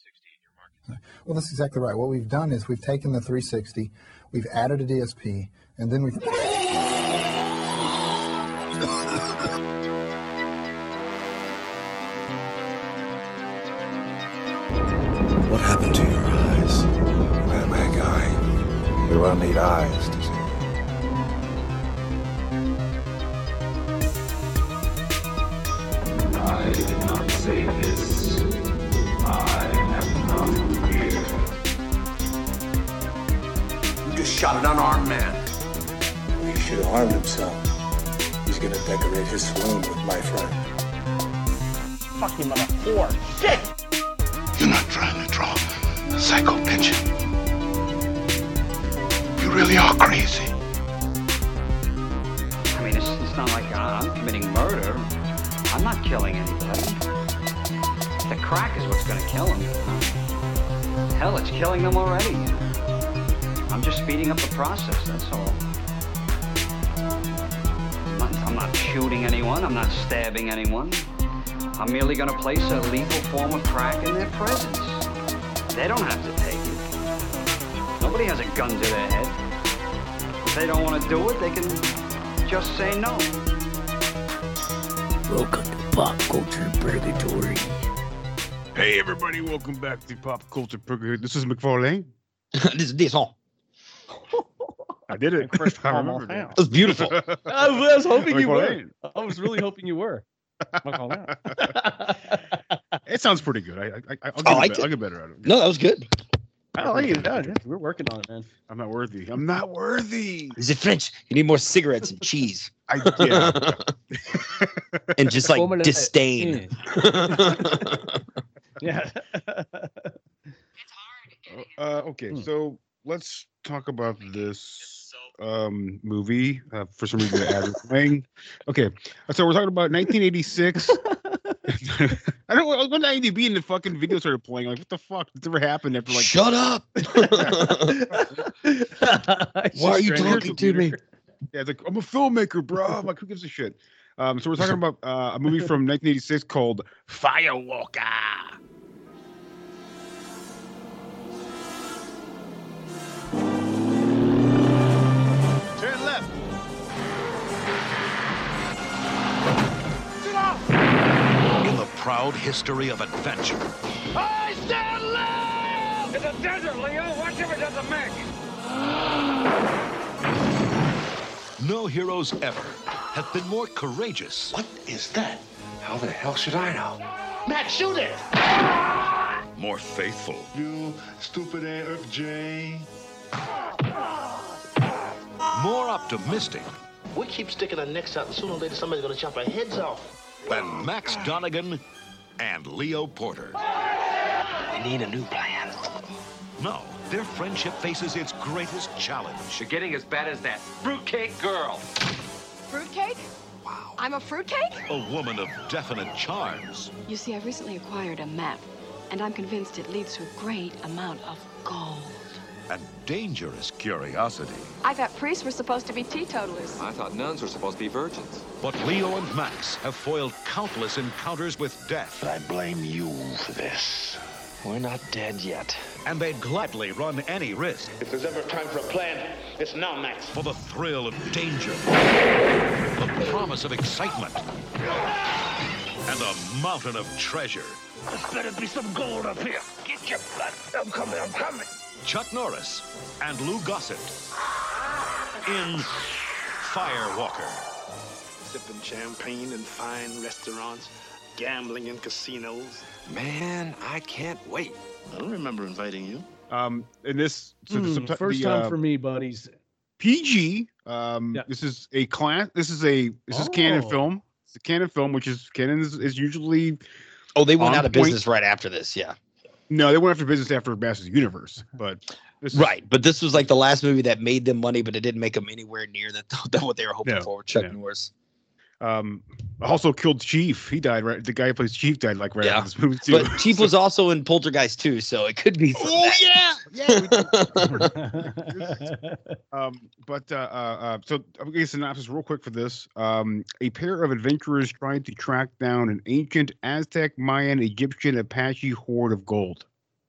Well, that's exactly right. What we've done is we've taken the 360, we've added a DSP, and then we've... What happened to your eyes? Bad guy. We will need eyes to see. I did not say this. I am not here. You just shot an unarmed man. He should have harmed himself. He's gonna decorate his swoon with my friend. Fucking mother whore. Shit! You're not trying to draw a psycho picture. You really are crazy. I mean, it's not like I'm committing murder. I'm not killing anybody. The crack is what's gonna kill him. Hell, it's killing them already. I'm just speeding up the process, that's all. I'm not shooting anyone. I'm not stabbing anyone. I'm merely gonna place a lethal form of crack in their presence. They don't have to take it. Nobody has a gun to their head. If they don't want to do it, they can just say no. Welcome to Pop Culture Purgatory. Hey everybody, welcome back to Pop Culture Purgatory. This is McFarlane. This is Desson. I did it. First I time remembered off. it. That's beautiful. I was hoping you were. McFarlane. I was really hoping you were. It sounds pretty good. I'll get better at it. No, that was good. I like it. Yeah, we're working on it, man. I'm not worthy. I'm not worthy. Is it French? You need more cigarettes and cheese. Yeah. And just like disdain. Yeah. Okay, so let's talk about this movie. For some reason, the ad is playing. Okay, so we're talking about 1986. I don't know when IMDb and the fucking video started playing. Like, what the fuck? It's never happened after like. Shut up! Why are you talking to me? Yeah, it's like, I'm a filmmaker, bro. I'm like, who gives a shit? So we're talking about a movie from 1986 called Firewalker. Turn left. In the proud history of adventure. I stand left! It's a desert, Leo. Watch if it doesn't mix. No heroes ever have been more courageous. What is that? How the hell should I know? Matt, shoot it! More faithful. You stupid AFJ. More optimistic We keep sticking our necks out, and sooner or later somebody's gonna chop our heads off. than Max Donegan and Leo Porter. We need a new plan. No, their friendship faces its greatest challenge. You're getting as bad as that fruitcake girl. Fruitcake? Wow. I'm a fruitcake? A woman of definite charms. You see, I've recently acquired a map, and I'm convinced it leads to a great amount of gold. And dangerous curiosity. I thought priests were supposed to be teetotalers. I thought nuns were supposed to be virgins. But Leo and Max have foiled countless encounters with death. But I blame you for this. We're not dead yet. And they'd gladly run any risk. If there's ever time for a plan, it's now, Max. For the thrill of danger, the promise of excitement, and a mountain of treasure. There's better be some gold up here. Get your blood. I'm coming. Chuck Norris and Lou Gossett in Firewalker. Sipping champagne in fine restaurants, gambling in casinos. Man, I can't wait. I don't remember inviting you. In this, first time for me, buddies. PG. This is a class. This is Canon film. It's a Canon film, which is Canon is usually. Oh, they went out of business right after this. Yeah. No, they went after business after Masters of the Universe, but but this was like the last movie that made them money, but it didn't make them anywhere near that what they were hoping for. Chuck Norris. Also killed Chief. He died right. The guy who plays Chief died like right after this movie too. But Chief was also in Poltergeist too, so it could be. So I'm gonna synopsis real quick for this. A pair of adventurers trying to track down an ancient Aztec, Mayan, Egyptian, Apache horde of gold.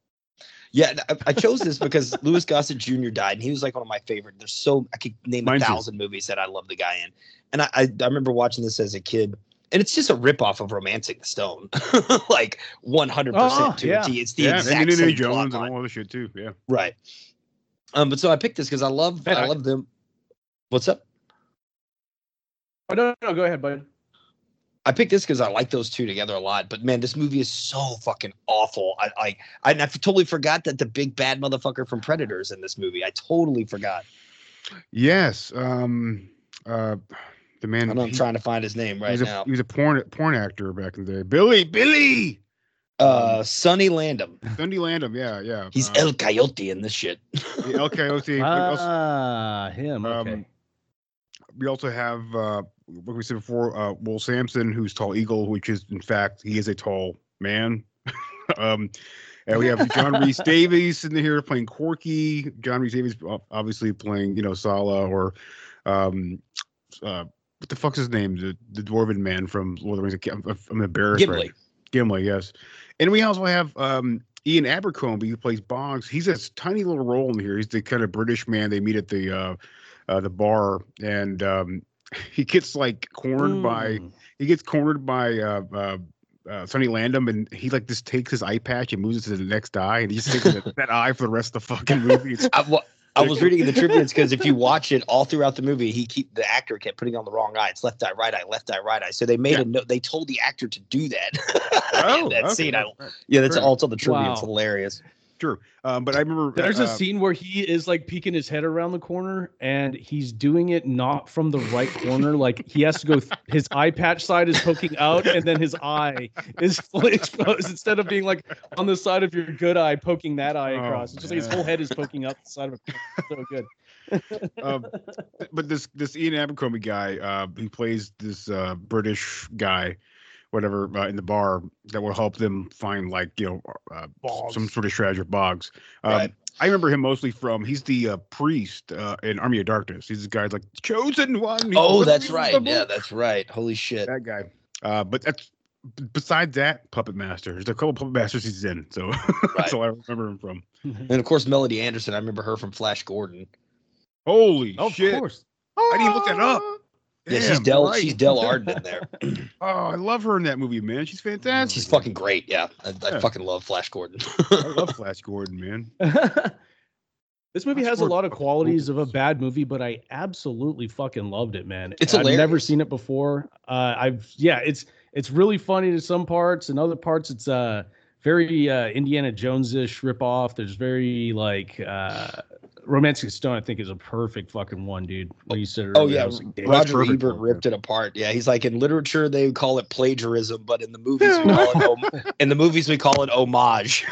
Yeah, I chose this because Louis Gossett Jr. died, and he was like one of my favorite. I could name 1,000 movies that I love the guy in. And I remember watching this as a kid, and it's just a ripoff of Romancing the Stone, like 100% to a T. It's the exact and same Jones plot and all other shit too. Yeah, right. But so I picked this because I love them. What's up? Oh no, go ahead, bud. I picked this because I like those two together a lot. But man, this movie is so fucking awful. I totally forgot that the big bad motherfucker from Predator is in this movie. I totally forgot. Yes. The man. I'm trying to find his name now. He was a porn actor back in the day. Billy. Sonny Landham. Sonny Landham. Yeah. He's El Coyote in this shit. El Coyote. Him. Okay. We also have what we said before, Will Sampson, who's Tall Eagle, which is in fact he is a tall man. And we have John Rhys Davies in here playing Corky. John Rhys Davies obviously playing Sala, or what the fuck's his name? The dwarven man from Lord of the Rings. I'm embarrassed. Gimli. Right? Gimli, yes. And we also have Ian Abercrombie, who plays Boggs. He's a tiny little role in here. He's the kind of British man they meet at the bar, and he gets cornered by Sonny Landham, and he just takes his eye patch and moves it to the next eye, and he just takes that eye for the rest of the fucking movie. I was reading the tributes because if you watch it all throughout the movie, the actor kept putting on the wrong eye. It's left eye, right eye, left eye, right eye. So they made a note. They told the actor to do that. Scene. That's also the tribute. Wow. It's hilarious. True. But I remember there's a scene where he is peeking his head around the corner, and he's doing it not from the right corner. He has to go, his eye patch side is poking out, and then his eye is fully exposed instead of being on the side of your good eye, poking that eye across. It's just his whole head is poking out the side of it. So good. But this Ian Abercrombie guy, he plays this British guy, whatever, in the bar that will help them find some sort of treasure. Boggs. Right. I remember him mostly from, he's the priest in Army of Darkness. He's this guy's chosen one. That's right. Yeah, that's right. Holy shit. That guy. But that's, besides that, Puppet Master. There's a couple Puppet Masters he's in, so that's all I remember him from. And of course, Melody Anderson. I remember her from Flash Gordon. Holy shit! Of course. I didn't look that up. Yeah, she's Del. Right. She's Del Arden in there. Oh, I love her in that movie, man. She's fantastic. She's fucking great. Yeah, I fucking love Flash Gordon. I love Flash Gordon, man. This movie has a lot of qualities of a bad movie, but I absolutely fucking loved it, man. It's hilarious. I've never seen it before. It's really funny to some parts, and other parts it's very Indiana Jones-ish ripoff. There's very Romancing the Stone, I think, is a perfect fucking one, dude. Where you said, Roger Ebert ripped it apart. Yeah, he's in literature they call it plagiarism, but in the movies we call it homage.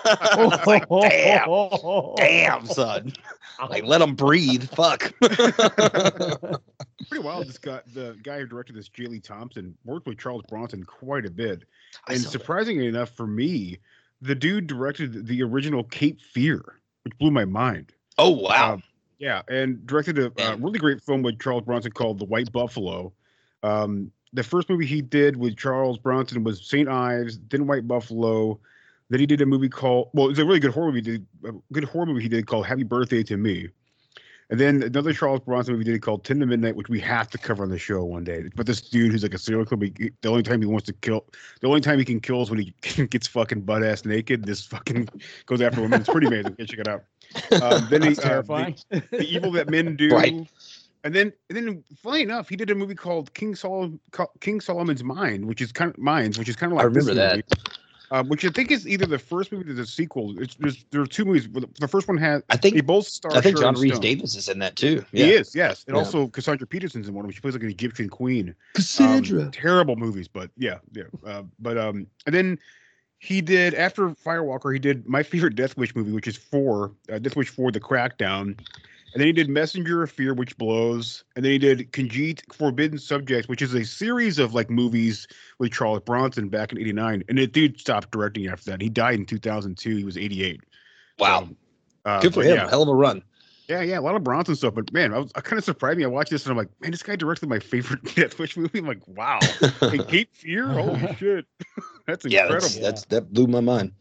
Damn, son. Let them breathe. Fuck. Pretty wild. The guy who directed this, J. Lee Thompson, worked with Charles Bronson quite a bit, and surprisingly enough for me, the dude directed the original Cape Fear, which blew my mind. Oh, wow. Yeah, and directed a really great film with Charles Bronson called The White Buffalo. The first movie he did with Charles Bronson was St. Ives, then White Buffalo. Then he did a movie called, it was a really good horror movie he did called Happy Birthday to Me. And then another Charles Bronson movie he did called 10 to Midnight, which we have to cover on the show one day. But this dude who's a serial killer, the only time he can kill is when he gets fucking butt ass naked. This fucking goes after women. It's pretty amazing. Check it out. Then That's terrifying. The Evil That Men Do. Right. And then, funny enough, he did a movie called King Solomon's Mines, which is kind of like I remember that. Movie. Which I think is either the first movie or the sequel. There are two movies. The first one has. They both star. I think John Rhys Davies is in that too. Yeah. He is, yes, and also Cassandra Peterson's in one of them. She plays an Egyptian queen. Cassandra. Terrible movies, but yeah. And then he did, after Firewalker, he did my favorite Death Wish movie, which is Death Wish 4: The Crackdown. And then he did Messenger of Fear, which blows. And then he did Congeet Forbidden Subjects, which is a series of movies with Charles Bronson back in '89. And the dude stopped directing after that. He died in 2002. He was 88. Wow. Good for him. Yeah. Hell of a run. Yeah, a lot of Bronson stuff. But man, I kind of surprised me. I watched this and I'm like, man, this guy directed my favorite Death Wish movie. I'm like, wow. Cape Fear? Holy shit. That's incredible. That blew my mind.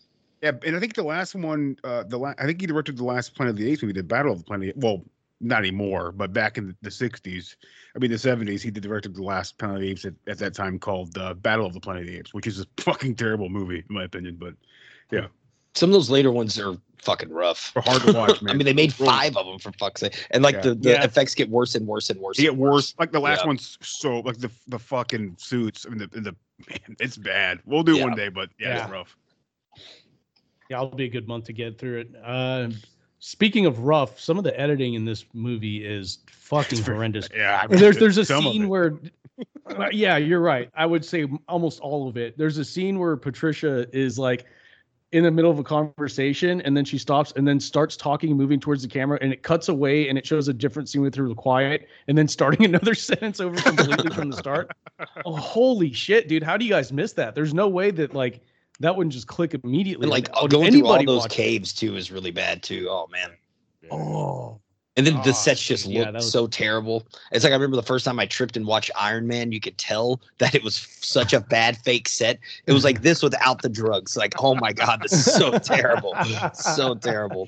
Yeah, and I think the last one, I think he directed the last Planet of the Apes movie, the Battle of the Planet. Well, not anymore, but back in the 60s, I mean the 70s, he directed the last Planet of the Apes at that time called Battle of the Planet of the Apes, which is a fucking terrible movie in my opinion. But yeah, some of those later ones are fucking rough. They're hard to watch, man. I mean, they made 5 of them for fuck's sake, and like the effects get worse and worse and worse. They get worse. Like the last one's so like the fucking suits. I mean the man, it's bad. We'll do it one day, but it's rough. Yeah, it'll be a good month to get through it. Speaking of rough, some of the editing in this movie is fucking horrendous. Yeah, there's a scene where, yeah, you're right. I would say almost all of it. There's a scene where Patricia is like in the middle of a conversation, and then she stops and then starts talking and moving towards the camera, and it cuts away and it shows a different scene with her quiet, and then starting another sentence over completely from the start. Oh, holy shit, dude! How do you guys miss that? There's no way that like. That wouldn't just click immediately. And like going through all those caves too is really bad too. Oh man. Oh. And then the sets just look so terrible. It's like I remember the first time I tripped and watched Iron Man. You could tell that it was such a bad fake set. It was like this without the drugs. Like, oh my god, this is so terrible, so terrible.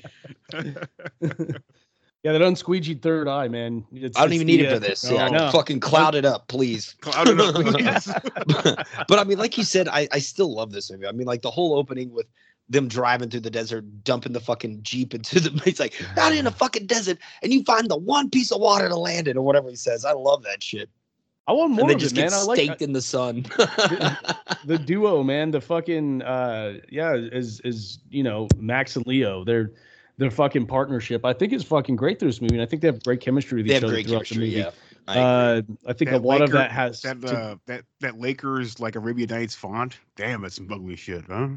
Yeah, that unsqueegeed third eye, man. I don't even need it for this. Yeah, fucking cloud it up, please. Cloud it up, please. But I mean, like you said, I still love this movie. I mean, like the whole opening with them driving through the desert, dumping the fucking Jeep into the, it's like out in a fucking desert, and you find the one piece of water to land in, or whatever he says. I love that shit. I want more and then of just it, man. get I like staked in the sun. the duo, man. The fucking is you know, Max and Leo. Their fucking partnership, I think, is fucking great through this movie, and I think they have great chemistry with each other throughout the movie. Yeah, I think a lot of that has that Lakers like Arabian Nights font. Damn, that's some ugly shit, huh?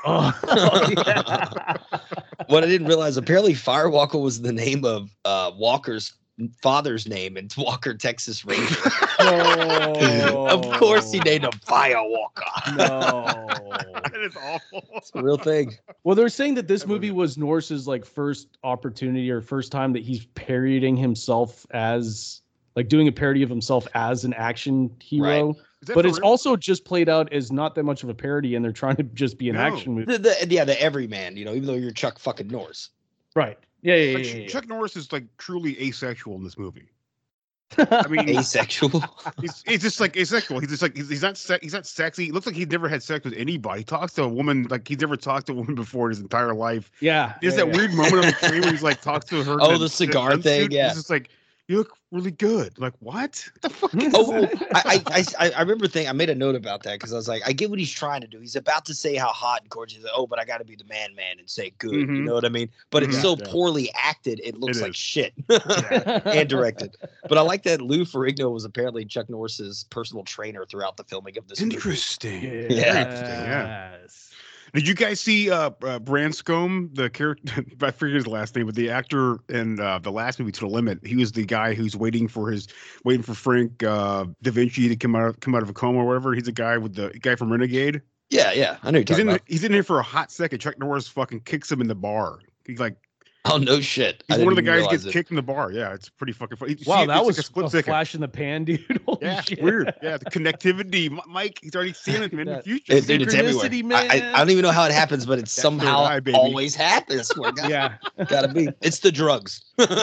What I didn't realize, apparently Firewalker was the name of Walker's father's name in Walker, Texas Ranger. No. Of course he named him Firewalker. No. That is awful. It's a real thing. Well, they're saying that this movie was Norse's like first opportunity or first time that he's parodying himself as like doing a parody of himself as an action hero. Right. But it's also just played out as not that much of a parody, and they're trying to just be an action movie. The everyman, you know, even though you're Chuck fucking Norris. Right. Yeah. Chuck Norris is like truly asexual in this movie. I mean, asexual. He's just like asexual. He's just like he's not sexy. He looks like he's never had sex with anybody. He talks to a woman like he's never talked to a woman before in his entire life. Yeah. There's that weird moment on the train where he's like talks to her. Oh, the cigar thing. Yeah. He's just like, you look really good. Like, what? The fuck is I remember thinking, I made a note about that because I was like, I get what he's trying to do. He's about to say how hot and gorgeous. Oh, but I got to be the man and say good. You know what I mean? But it's so poorly acted, it looks like shit and directed. But I like that Lou Ferrigno was apparently Chuck Norris's personal trainer throughout the filming of this Interesting. movie. Yeah. Did you guys see Branscombe, the character? I forget his last name, but the actor in the last movie, To the Limit. He was the guy who's waiting for Frank Da Vinci to come out of a coma or whatever. He's the guy with the guy from Renegade. Yeah, I know you're talking about. He's in here for a hot second. Chuck Norris fucking kicks him in the bar. He's like, oh no shit! He's one of the guys gets kicked in the bar. Yeah, it's pretty fucking funny. Wow, that was like a flash in the pan, dude. Holy shit. Weird. Yeah, the connectivity. Mike, he's already seeing it in the future. It's everywhere. I don't even know how it happens, but it somehow always happens. Yeah, gotta be. It's the drugs.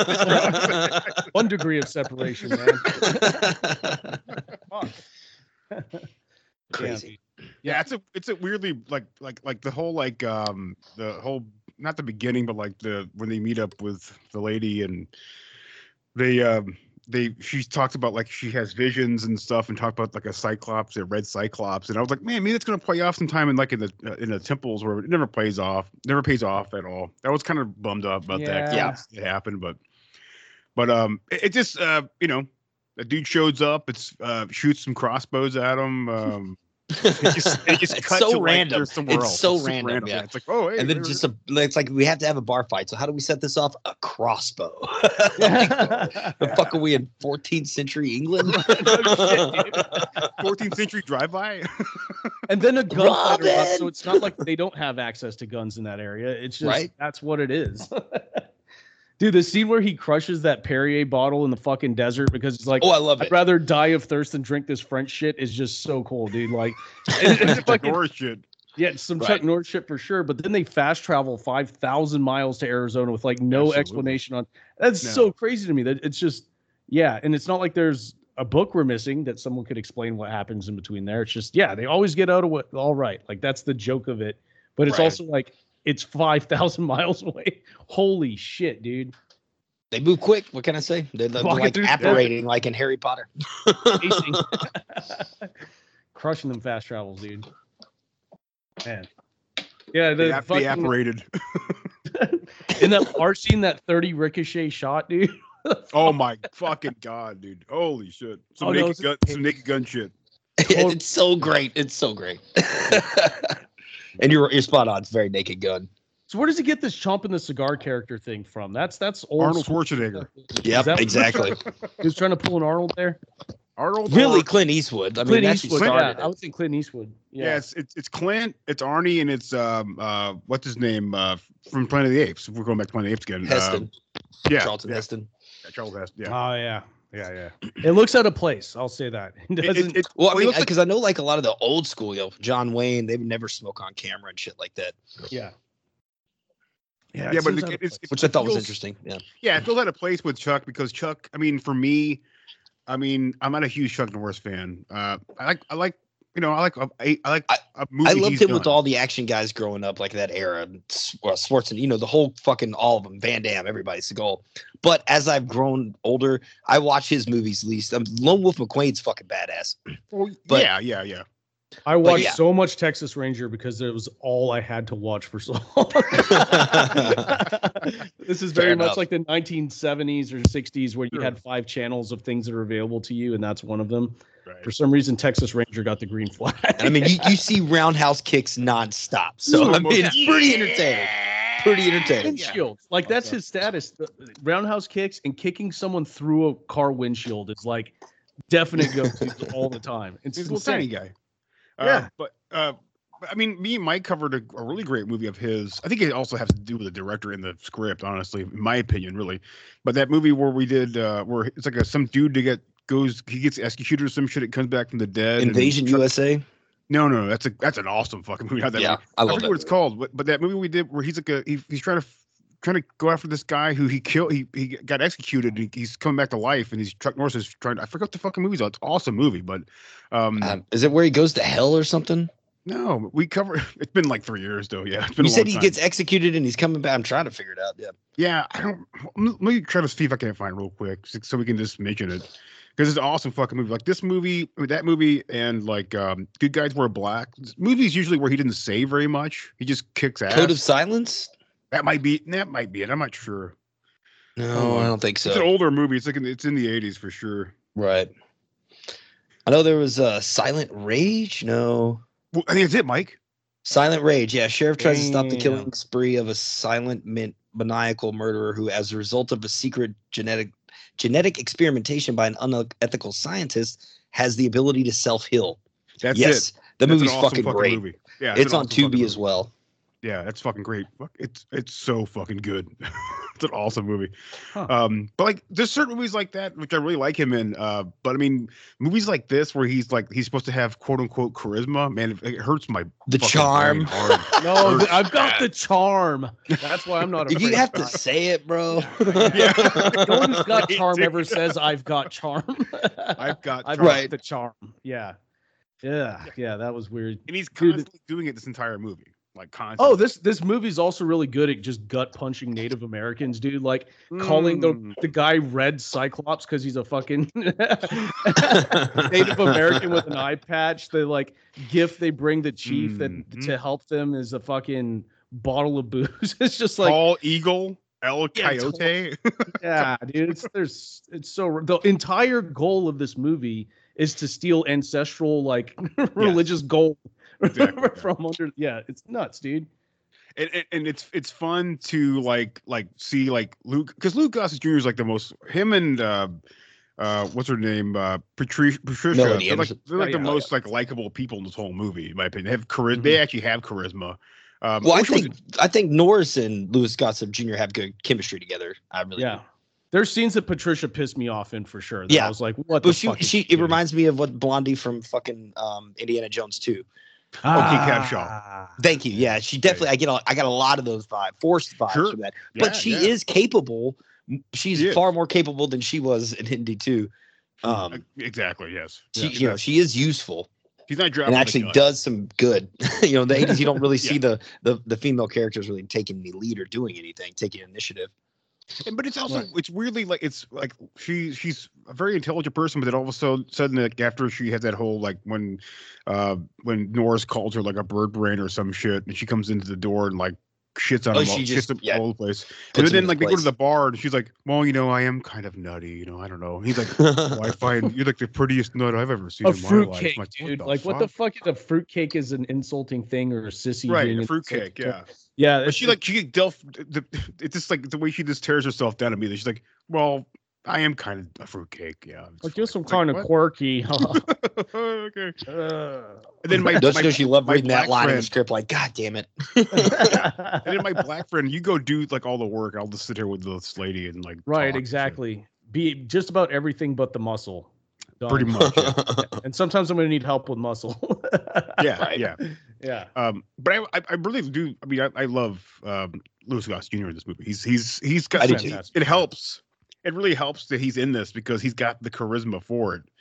1 degree of separation, man. Crazy. Yeah, it's a weirdly like the whole the whole, not the beginning, but like when they meet up with the lady and she talks about like she has visions and stuff and talk about like a red cyclops, and I was like, man, maybe it's gonna play off sometime in the temples where it never pays off at all. I was kind of bummed out about that. Yeah, it happened, but it just you know, a dude shows up, it's shoots some crossbows at him. It just it's cuts so to random. Like somewhere it's else. so It's random. Yeah. It's like, oh, hey, and then it's like we have to have a bar fight. So how do we set this off? A crossbow. The fuck are we in 14th century England? 14th century drive-by. And then a gunfighter up, so it's not like they don't have access to guns in that area. It's just that's what it is. Dude, the scene where he crushes that Perrier bottle in the fucking desert because it's like, oh, I love it. I'd rather die of thirst than drink this French shit is just so cool, dude. Like, it's fucking shit. Yeah, some Chuck Norris shit for sure. But then they fast travel 5,000 miles to Arizona with like no explanation on. That's so crazy to me. That it's just and it's not like there's a book we're missing that someone could explain what happens in between there. It's just they always get out of what all right. Like that's the joke of it. But it's also like it's 5,000 miles away. Holy shit, dude. They move quick. What can I say? They're like apparating like in Harry Potter. Crushing them fast travels, dude. Man. Yeah, they apparated. In that art scene, that 30 ricochet shot, dude. Oh my fucking god, dude. Holy shit. Some naked gun shit. It's so great. It's so great. And you're spot on. It's very Naked Gun. So where does he get this chomping the cigar character thing from? That's old Arnold Schwarzenegger. Yep, exactly. He was trying to pull an Arnold there. Arnold, really, Clint Eastwood. I mean, that's Eastwood. I would think Clint Eastwood. Yeah, it's Clint, it's Arnie, and it's what's his name from Planet of the Apes. If we're going back to Planet of the Apes again. Heston. Charlton Heston. Yeah, Charlton Heston. Yeah. Oh yeah. It looks out of place. I'll say that. Well, I mean, because I know like a lot of the old school, John Wayne, they would never smoke on camera and shit like that. Yeah. Yeah, but which I thought was interesting. Yeah, it feels out of place with Chuck because Chuck. I mean, for me, I'm not a huge Chuck Norris fan. I like a movie. I loved him with all the action guys growing up, like that era. Sports and the whole fucking all of them. Van Damme, everybody, Seagal. But as I've grown older, I watch his movies least. Lone Wolf McQuade's fucking badass. Well, but, yeah. I watched so much Texas Ranger because it was all I had to watch for so long. This is very much like the 1970s or 60s where you had 5 channels of things that are available to you, and that's one of them. Right. For some reason, Texas Ranger got the green flag. I mean, you see roundhouse kicks nonstop. So, I mean, it's pretty entertaining. Pretty entertaining. Windshield. Like, that's his status. The roundhouse kicks and kicking someone through a car windshield is like definite go-to all the time. It's a little tiny guy. But I mean, me and Mike covered a really great movie of his. I think it also has to do with the director and the script, honestly, in my opinion, really. But that movie where we did, where it's like some dude he gets executed or some shit. It comes back from the dead. Invasion USA. No, that's an awesome fucking movie. I love forget what it's called, but that movie we did where he's like he's trying to go after this guy who he killed. He got executed. And he's coming back to life, and he's Chuck Norris is trying to. I forgot the fucking movie's. It's an awesome movie, but is it where he goes to hell or something? No, we cover. It's been like 3 years though. Yeah, it's been. You said he gets executed and he's coming back. I'm trying to figure it out. Yeah. I don't. Let me try to see if I can find it real quick so we can just mention it because it's an awesome fucking movie. Like this movie, that movie, and like Good Guys Wear Black. Movies usually where he didn't say very much. He just kicks ass. Code of Silence. That might be it. I'm not sure. No, I don't think so. It's an older movie. It's in the 80s for sure. Right. I know there was Silent Rage. No. Well, I think it's it, Mike. Silent Rage. Yeah. Sheriff tries to stop the killing spree of a silent, maniacal murderer who, as a result of a secret genetic experimentation by an unethical scientist, has the ability to self-heal. That's it. The That's movie's awesome fucking great. Movie. Yeah, it's on Tubi as well. Yeah, that's fucking great. It's so fucking good. It's an awesome movie. But like there's certain movies like that which I really like him in. But I mean movies like this where he's supposed to have quote unquote charisma, man, it hurts my charm. No, I've got the charm. That's why I'm not. If you have to say it, bro. Yeah. No one who's got charm ever says I've got charm. I've got the charm. Yeah. That was weird. And he's constantly doing it this entire movie. Like constantly. Oh, this movie's also really good at just gut punching Native Americans, dude. Like calling the guy Red Cyclops because he's a fucking Native American with an eye patch. The like gift they bring the chief to help them is a fucking bottle of booze. It's just like Paul Eagle, El Coyote. Yeah, dude. It's so the entire goal of this movie is to steal ancestral like religious gold. Exactly, from under, it's nuts, dude. And it's fun to like see like Luke because Luke Gossett Jr. is like the most him and what's her name Patricia they're like the most like likable people in this whole movie in my opinion. They have charisma. They actually have charisma. Well, I think Norris and Louis Gossett Jr. have good chemistry together. I really do. There's scenes that Patricia pissed me off in for sure. I was like, what? But it reminds me of what Blondie from fucking Indiana Jones 2. Capshaw. Thank you. Yeah, she definitely. I got a lot of those forced vibes from that. Yeah, But she is capable. She's far more capable than she was in Indy 2. Exactly. Yes. She is useful. She's not dropping and actually does some good. The 80s, you don't really see the female characters really taking the lead or doing anything, taking initiative. But it's also it's weirdly like it's like she's a very intelligent person, but then all of a sudden like after she has that whole like when Norris calls her like a bird brain or some shit, and she comes into the door and like shits on him, shits all over the place. And then like they go to the bar and she's like, well, I am kind of nutty, I don't know. And he's like, well, I find you're like the prettiest nut I've ever seen in my life. Fruitcake, like, dude. What the fuck is a fruitcake is an insulting thing or a sissy? Right, a fruitcake, yeah. Yeah. But she it's just like the way she just tears herself down immediately. She's like, well, I am kind of a fruitcake, yeah. Like you're some kind of quirky. Okay. And then she loved reading that line in the script, like, God damn it. And then my black friend, you go do like all the work. I'll just sit here with this lady and like. Right, exactly. Be just about everything but the muscle. Done. Pretty much. Yeah. And sometimes I'm going to need help with muscle. Yeah. But I really do. I mean, I love Louis Gossett Jr. in this movie. He's got it helps. It really helps that he's in this because he's got the charisma for it.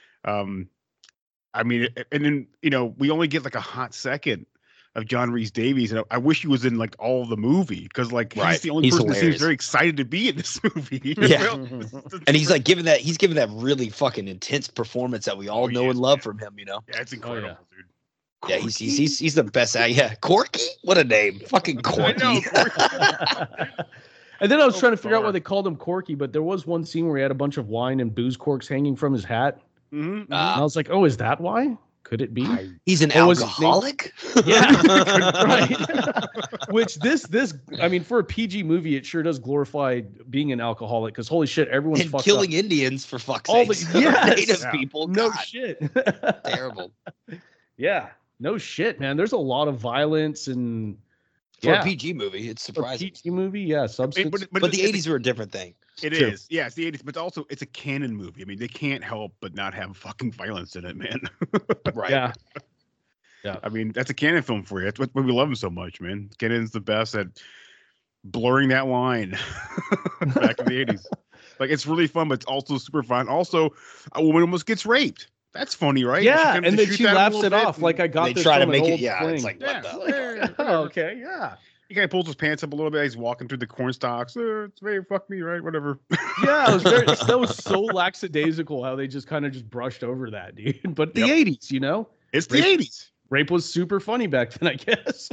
I mean, and then we only get like a hot second of John Rhys Davies, and I wish he was in like all of the movie because like he's the only person that seems very excited to be in this movie. Yeah, and he's like giving that really fucking intense performance that we all know and love from him. Yeah, it's incredible, dude. Yeah, he's the best. Yeah, Corky, what a name, fucking Corky. And then I was trying to figure out why they called him Corky, but there was one scene where he had a bunch of wine and booze corks hanging from his hat. And I was like, oh, is that why? Could it be? He's an alcoholic? Yeah. Right. Which I mean, for a PG movie, it sure does glorify being an alcoholic because holy shit, everyone's fucked killing up. Indians for fuck's sake. Native people. No God. shit. Terrible. Yeah. No shit, man. There's a lot of violence and for a PG movie, it's surprising. A PG movie, yeah, substance. But the 80s were a different thing. It is. Yeah, it's the 80s, but also it's a canon movie. I mean, they can't help but not have fucking violence in it, man. Right. Yeah. I mean, that's a canon film for you. That's why we love him so much, man. Canon's the best at blurring that line back in the 80s. Like, it's really fun, but it's also super fun. Also, a woman almost gets raped. That's funny, right? Yeah, and then she laughs it off like I got they this try from to make an it. old Yeah, fling. it's like what the? Okay, yeah. He kind of pulls his pants up a little bit. He's walking through the corn stalks. It's very fuck me, right? Whatever. Yeah, that was so lackadaisical how they just kind of just brushed over that, dude. But the 80s, it's the 80s. Rape was super funny back then, I guess.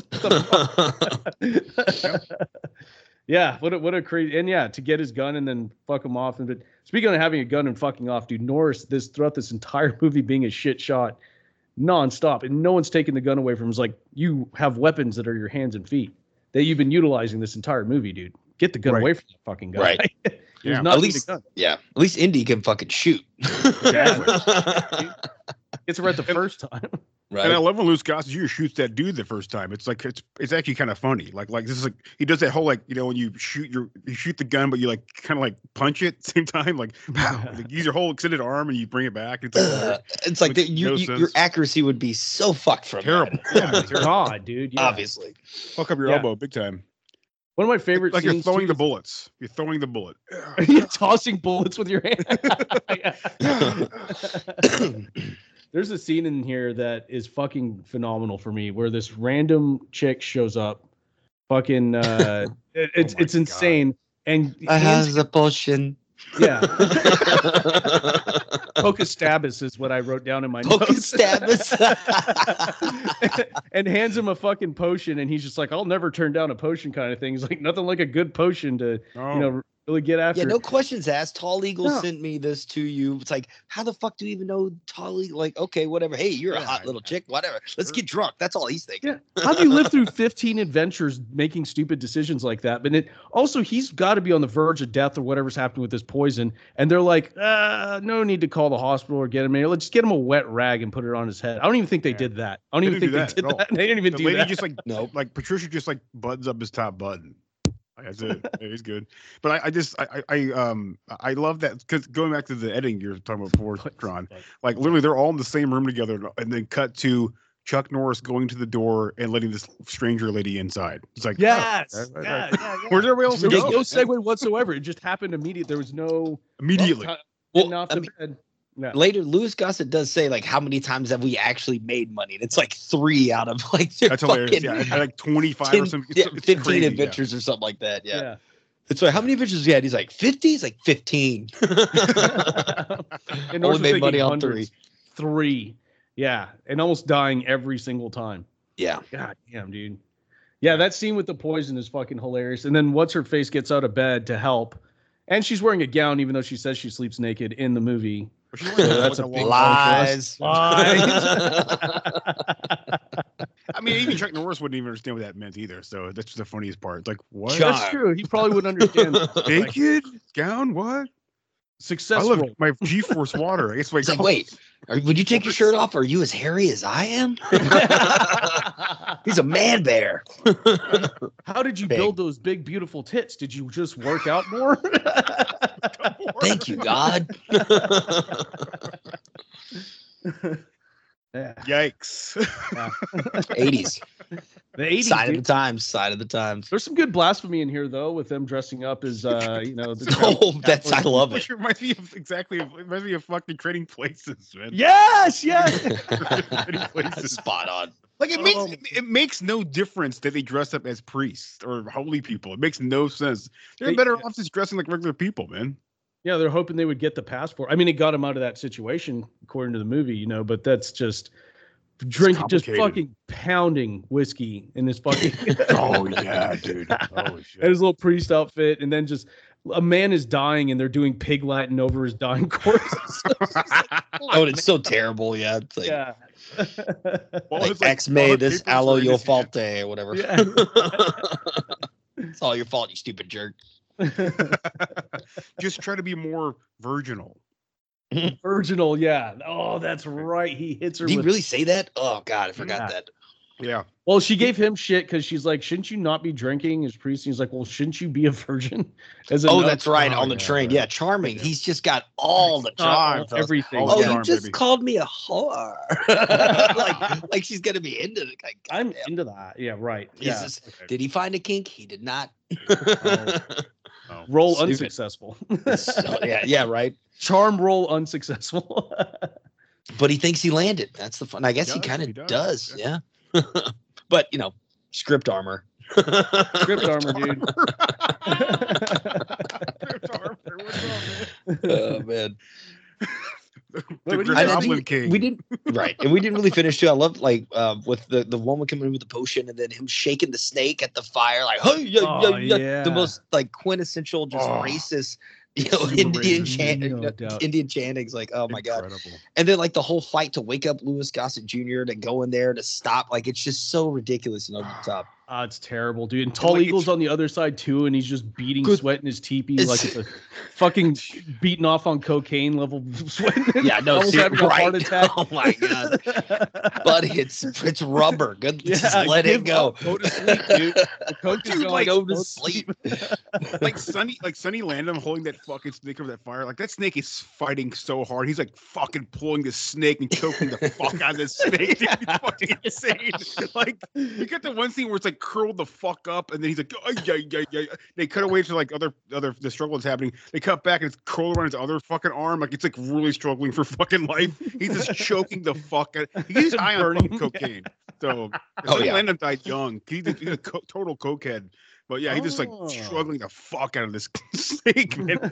Yeah, what a crazy, and to get his gun and then fuck him off. But speaking of having a gun and fucking off, dude, Norris throughout this entire movie being a shit shot nonstop, and no one's taking the gun away from him. It's like, you have weapons that are your hands and feet that you've been utilizing this entire movie, dude. Get the gun away from that fucking guy. Right. Yeah. At least Indy can fucking shoot. Gets it right the first time. Right. And I love when Louis Gossett Jr. shoots that dude the first time. It's like it's actually kind of funny. Like this is like he does that whole like when you shoot the gun, but you like kind of like punch it at the same time. Like, pow, like use your whole extended arm and you bring it back. It's like your accuracy would be so fucked from terrible. That. Yeah, God, dude. Yeah. Obviously, fuck up your elbow big time. One of my favorite like scenes you're throwing the bullets. You're throwing the bullet. You're tossing bullets with your hand. There's a scene in here that is fucking phenomenal for me where this random chick shows up. Fucking it's insane. And I have the potion. Yeah. Pocastabis is what I wrote down in my notes. Pocastabis. And hands him a fucking potion, and he's just like, I'll never turn down a potion kind of thing. He's like, nothing like a good potion to really get after. Yeah, no questions asked. Tall Eagle sent me this to you. It's like, how the fuck do you even know Tall Eagle? Like, okay, whatever. Hey, you're a hot little chick. Whatever. Let's get drunk. That's all he's thinking. Yeah. How do you live through 15 adventures making stupid decisions like that? But also he's got to be on the verge of death or whatever's happening with this poison. And they're like, no need to call the hospital or get him in. Let's just get him a wet rag and put it on his head. I don't even think they did that. I don't even think they did that. They didn't even do that. The lady just like Patricia just like buttons up his top button. That's it. He's good. But I love that because going back to the editing you're talking about before, Tron, like literally they're all in the same room together and then cut to Chuck Norris going to the door and letting this stranger lady inside. It's like, yes, oh, yeah. Where's everybody else There's go? no segue whatsoever. It just happened immediately. There was no Immediately. Yeah. Later, Louis Gossett does say like, how many times have we actually made money? And it's like 3 out of like that's hilarious. Yeah, like 25 or something. Yeah, 15 crazy, adventures or something like that. Yeah. It's like, how many adventures you had? He's like 50. He's like 15. And Only made money on hundreds. 3. Yeah, and almost dying every single time. Yeah. God damn, dude. Yeah, that scene with the poison is fucking hilarious. And then what's her face gets out of bed to help, and she's wearing a gown, even though she says she sleeps naked in the movie. So that's a big lies. I mean, even Chuck Norris wouldn't even understand what that meant either. So that's the funniest part. Like, what? That's true. He probably wouldn't understand. Naked gown? What? Successful. I love my G-force water. I guess my It's like, wait, would you take your shirt off? Are you as hairy as I am? He's a man bear. How did you build those big, beautiful tits? Did you just work out more? Thank you, God. Yeah. Yikes. 80s. The 80s. Sign of the times. Sign of the times. There's some good blasphemy in here, though, with them dressing up as, you know. That's I love it. Which reminds me of reminds me of fucking Trading Places, man. Yes, yes. Trading Places. Spot on. Like it makes no difference that they dress up as priests or holy people. It makes no sense. They're better off just dressing like regular people, man. Yeah, they're hoping they would get the passport. I mean, it got him out of that situation, according to the movie, you know, but that's just just fucking pounding whiskey in this fucking. Oh, yeah, dude. Holy shit. And his little priest outfit. And then just a man is dying and they're doing pig Latin over his dying corpse. Oh, it's so terrible. Yeah. It's like, yeah. Well, like, it's like Ex May this papers aloe were in yo his hand. falte or whatever. Yeah. It's all your fault, you stupid jerk. Just try to be more virginal. Virginal, yeah. Oh, that's right. He hits her. Did he with... really say that? Oh God, I forgot that. Yeah. Well, she gave him shit because she's like, "Shouldn't you not be drinking?" As priest, he's like, "Well, shouldn't you be a virgin?" That's right. On the train, yeah, charming. Yeah. He's just got all the charm, everything. Oh, charm, you just baby. called me a whore. like she's gonna be into it. Like, I'm into that. Yeah, right. Yeah. Did he find a kink? He did not. Oh. Roll Stupid. Unsuccessful. yeah, right. Charm roll unsuccessful. But he thinks he landed. That's the fun. I guess he kind of does. Yeah. But you know, script armor. Script armor, dude. Oh man. Goblin King. We didn't right, and we didn't really finish too. I love like with the woman coming in with the potion, and then him shaking the snake at the fire, like yeah. The most like quintessential, just racist, you know, Indian chantings. Like, oh my God. And then like the whole fight to wake up Louis Gossett Jr. to go in there to stop, like it's just so ridiculous and over the top. It's terrible, dude. And Tall Eagle's on the other side too, and he's just beating sweat in his teepee like it's a fucking beating off on cocaine level sweat. Yeah, no, almost having a heart attack. Oh my God. But it's rubber. Good, just let it go. Go to sleep, dude. The coke is going. Go to sleep. Like Sonny Landham holding that fucking snake over that fire. Like that snake is fighting so hard. He's like fucking pulling the snake and choking the fuck out of the snake. Dude, he's fucking insane. Like you get the one scene where it's like curled the fuck up, and then he's like, oh, yeah. They cut away to like other the struggle that's happening. They cut back and it's curled around his other fucking arm. Like it's like really struggling for fucking life. He's just choking the fuck out. He's high on fucking cocaine. So Landon died young. He's a total cokehead. But yeah, he's just like struggling the fuck out of this snake, man.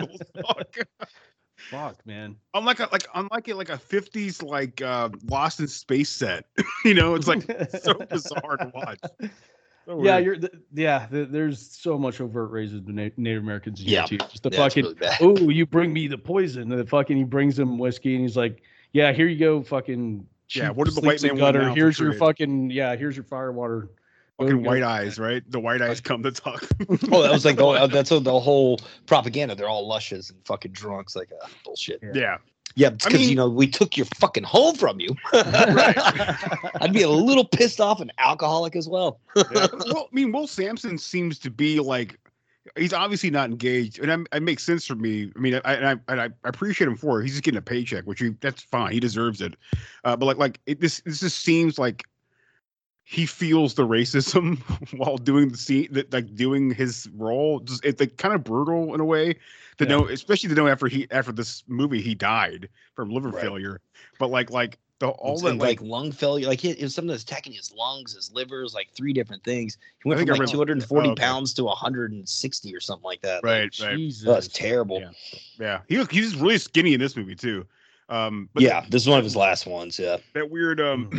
Fuck, man. Unlike a 50s like Lost in Space set. You know, it's like so bizarre to watch. So yeah, there's so much overt racism to Native Americans in here too. Just the fucking really you bring me the poison. And the fucking he brings him whiskey and he's like, yeah, here you go, fucking what did the white man gutter? want? Here's your fucking here's your fire water. Fucking white eyes, right? The white eyes come to talk. Oh, that was like that's the whole propaganda. They're all lushes and fucking drunks, like bullshit. Yeah. Yeah, because you know we took your fucking home from you. Right. I'd be a little pissed off and alcoholic as well. Yeah. Well, I mean, Will Sampson seems to be like he's obviously not engaged, and it makes sense for me. I mean, I appreciate him for it. He's just getting a paycheck, that's fine. He deserves it. But this just seems like he feels the racism while doing the scene, doing his role. It's like kind of brutal in a way to know, especially to know after this movie he died from liver failure. But lung failure, it was something that's attacking his lungs, his livers, like 3 different things. He went from 240 pounds to 160 or something like that. Right. Jesus. That's terrible. Yeah. He's really skinny in this movie too. But this is one of his last ones. Yeah. That weird,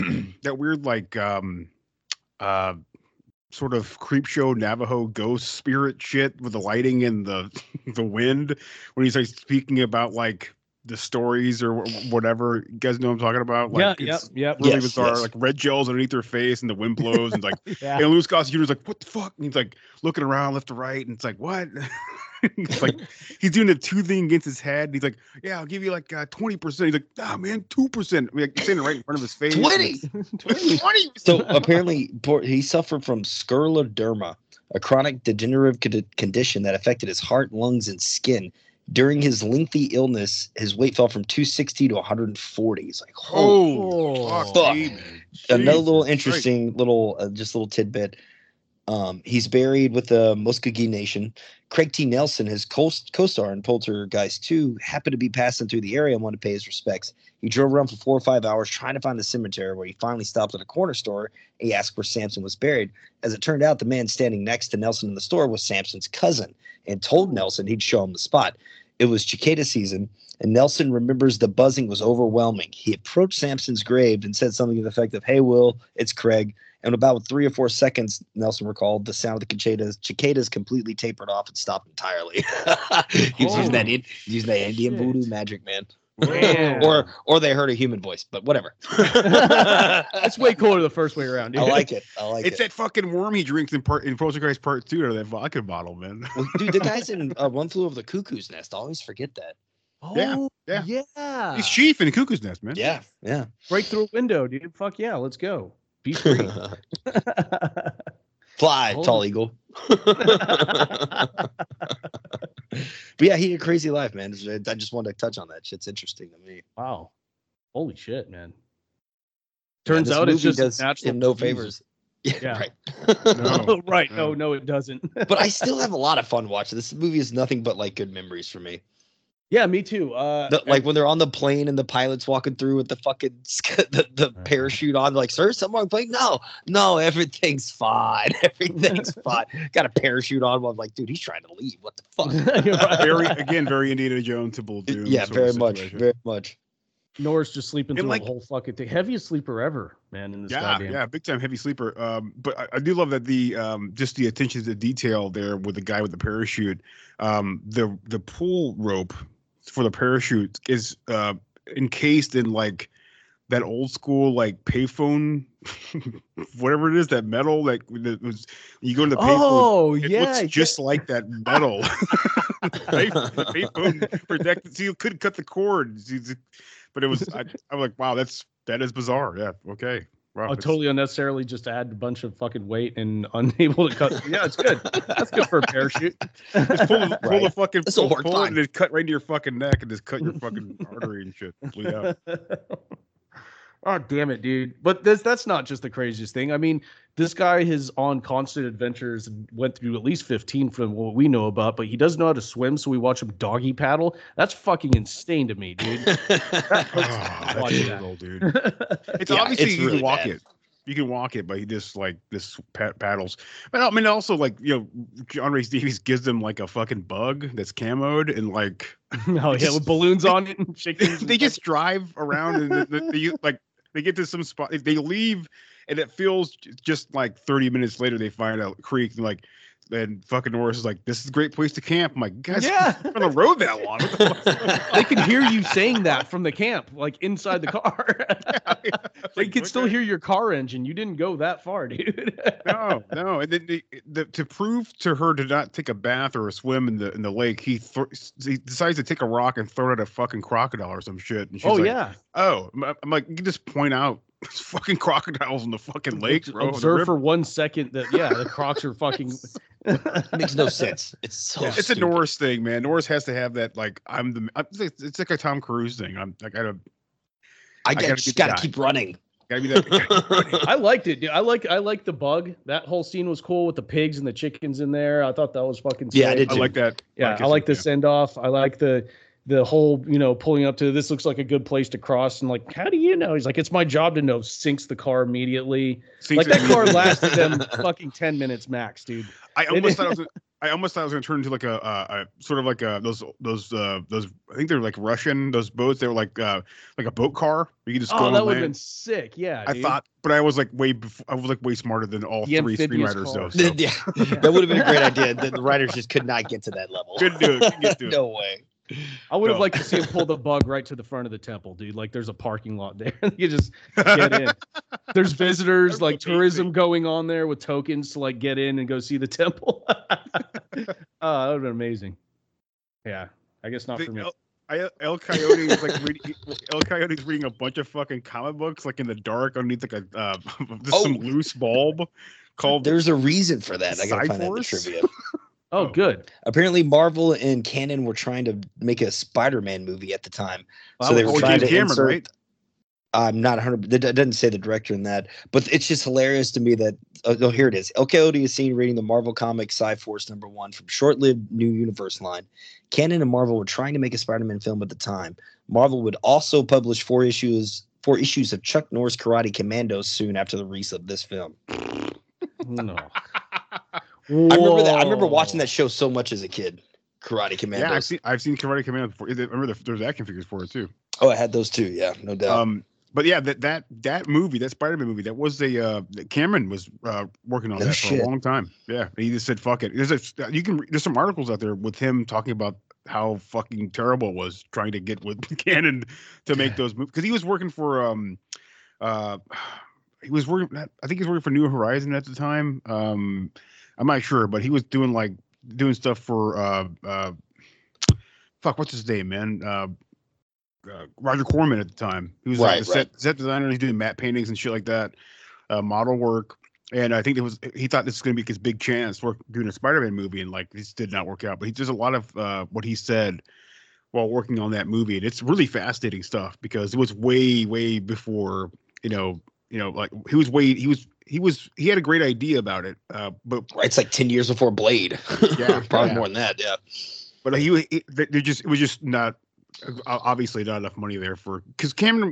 sort of creep show Navajo ghost spirit shit with the lighting and the wind when he's like speaking about like the stories or whatever. You guys know what I'm talking about? Like, really bizarre. Like red gels underneath their face and the wind blows and like, and Louis Gossett Jr. is like, what the fuck? And he's like looking around left to right and it's like, what? It's like he's doing the 2 thing against his head. And he's like, yeah, I'll give you like 20%. He's like, nah, man, 2%. I mean, like, saying it right in front of his face. 20. So apparently he suffered from scleroderma, a chronic degenerative condition that affected his heart, lungs, and skin. During his lengthy illness, his weight fell from 260 to 140. He's like, oh, fuck. Another little interesting little tidbit. He's buried with the Muskogee Nation. Craig T. Nelson, his co-star in Poltergeist 2, happened to be passing through the area and wanted to pay his respects. He drove around for 4 or 5 hours trying to find the cemetery, where he finally stopped at a corner store. He asked where Samson was buried. As it turned out, the man standing next to Nelson in the store was Samson's cousin and told Nelson he'd show him the spot. It was cicada season, and Nelson remembers the buzzing was overwhelming. He approached Samson's grave and said something to the effect of, "Hey, Will, it's Craig." And about 3 or 4 seconds, Nelson recalled, the sound of the cicadas completely tapered off and stopped entirely. He was using that Indian voodoo magic, man. Or they heard a human voice, but whatever. It's way cooler the first way around, dude. I like it. It's that fucking worm he drinks in Poltergeist Part 2 out of that vodka bottle, man. Well, dude, the guys in One Flew Over the Cuckoo's Nest, I always forget that. Yeah. He's chief in the Cuckoo's Nest, man. Yeah. Break through a window, dude. Fuck yeah, let's go. Be free. Fly, tall eagle. But yeah, he had a crazy life, man. I just wanted to touch on that. Shit's interesting to me. Wow. Holy shit, man. Turns out it's just natural. No favors. Yeah. Right. No. Right. No, it doesn't. But I still have a lot of fun watching this movie. Is nothing but like good memories for me. Yeah, me too. Like when they're on the plane and the pilot's walking through with the fucking the parachute on, like, sir, someone playing? No, everything's fine. Everything's fine. Got a parachute on. I'm like, dude, he's trying to leave. What the fuck? Very Indiana Jones to Bull Doom. Yeah, very much. Norris just sleeping through the whole fucking thing. Heaviest sleeper ever, man. In this goddamn. Yeah, big time heavy sleeper. But I do love that the just the attention to detail there with the guy with the parachute. The pull rope for the parachute is encased in like that old school like payphone, whatever it is, that metal that was you go to the payphone. It looks just like that metal. Payphone protected, so you couldn't cut the cord. But it was I'm like, wow, that is bizarre. Yeah, okay. Wow, totally unnecessarily just add a bunch of fucking weight and unable to cut. Yeah, it's good. That's good for a parachute. Just pull the fucking pull it and just cut right into your fucking neck and just cut your fucking artery and shit. Bleed out. Oh, damn it, dude. But that's not just the craziest thing. I mean, this guy is on constant adventures and went through at least 15 from what we know about, but he doesn't know how to swim, so we watch him doggy paddle. That's fucking insane to me, dude. That's illegal, dude. It's obviously you can walk it. You can walk it, but he just like this paddles. But I mean, also like, you know, John Rhys Davies gives them like a fucking bug that's camoed and like with balloons on it and shaking. They just drive around and they get to some spot. They leave, and it feels just like 30 minutes later they find a creek and like. And fucking Norris is like, "This is a great place to camp." I'm like, "Guys, on the road that long." What the fuck? They can hear you saying that from the camp, like inside the car. They can still hear your car engine. You didn't go that far, dude. No. And then to prove to her to not take a bath or a swim in the lake, he decides to take a rock and throw it at a fucking crocodile or some shit. And she's I'm like, you can just point out. There's fucking crocodiles in the fucking lake, bro. Observe for 1 second that the crocs are fucking It makes no sense. It's so It's stupid. a Norris thing, man. Norris has to have that. Like it's like a Tom Cruise thing. I just gotta keep running. Gotta be that. I liked it, dude. I like the bug. That whole scene was cool with the pigs and the chickens in there. I thought that was fucking sick. Yeah, I did too. I like that. Yeah, I like the send off. I like the whole, pulling up to this looks like a good place to cross, and like, how do you know? He's like, it's my job to know. Sinks the car immediately. Like that car lasted them fucking 10 minutes max, dude. I almost thought I was gonna turn into like a sort of like those I think they're like Russian, those boats. They were like a boat car. You could just go on that would have land. been sick. Yeah, I dude. thought, but I was like way smarter than all The three amphibious screenwriters car. though. So. Yeah, that would have been a great idea. The writers just could not get to that level. Couldn't do it. Couldn't get to it. No way. I would have No. liked to see him pull the bug right to the front of the temple, dude. Like there's a parking lot there. You just get in. There's visitors, like tourism going on there with tokens to like get in and go see the temple. That would have been amazing. Yeah. I guess not for me. El Coyote is like El Coyote's reading a bunch of fucking comic books like in the dark underneath like a some loose bulb called. There's a reason for that. I gotta find that in the Cyforce? trivia. Oh, good. Apparently, Marvel and Canon were trying to make a Spider-Man movie at the time, so Wow. they were Oh, trying James to Cameron, insert. right? I'm not 100. It doesn't say the director in that, but it's just hilarious to me that. Oh, here it is. El Coyote is seen reading the Marvel Comics Cyforce #1 from short-lived New Universe line. Canon and Marvel were trying to make a Spider-Man film at the time. Marvel would also publish four issues of Chuck Norris Karate Commandos soon after the release of this film. No. I remember that. I remember watching that show so much as a kid. Karate Commandos. Yeah, I've seen Karate Commandos before. I remember there's action figures for it too. Oh, I had those too. Yeah, no doubt. But yeah, that movie, that Spider-Man movie, that was Cameron was working on No that shit. for a long time. Yeah, he just said fuck it. There's some articles out there with him talking about how fucking terrible it was trying to get with Canon to make those movies because he was working for I think he was working for New Horizon at the time. I'm not sure, but he was doing stuff for what's his name, man? Roger Corman at the time. He was like the set designer. He's doing matte paintings and shit like that, model work. And I think he thought this was going to be his big chance for doing a Spider-Man movie, and like this did not work out. But he does a lot of what he said while working on that movie, and it's really fascinating stuff because it was way before like he had a great idea about it, but It's like 10 years before Blade. Yeah, Probably yeah. more than that. Yeah. But it was just not obviously not enough money there because Canon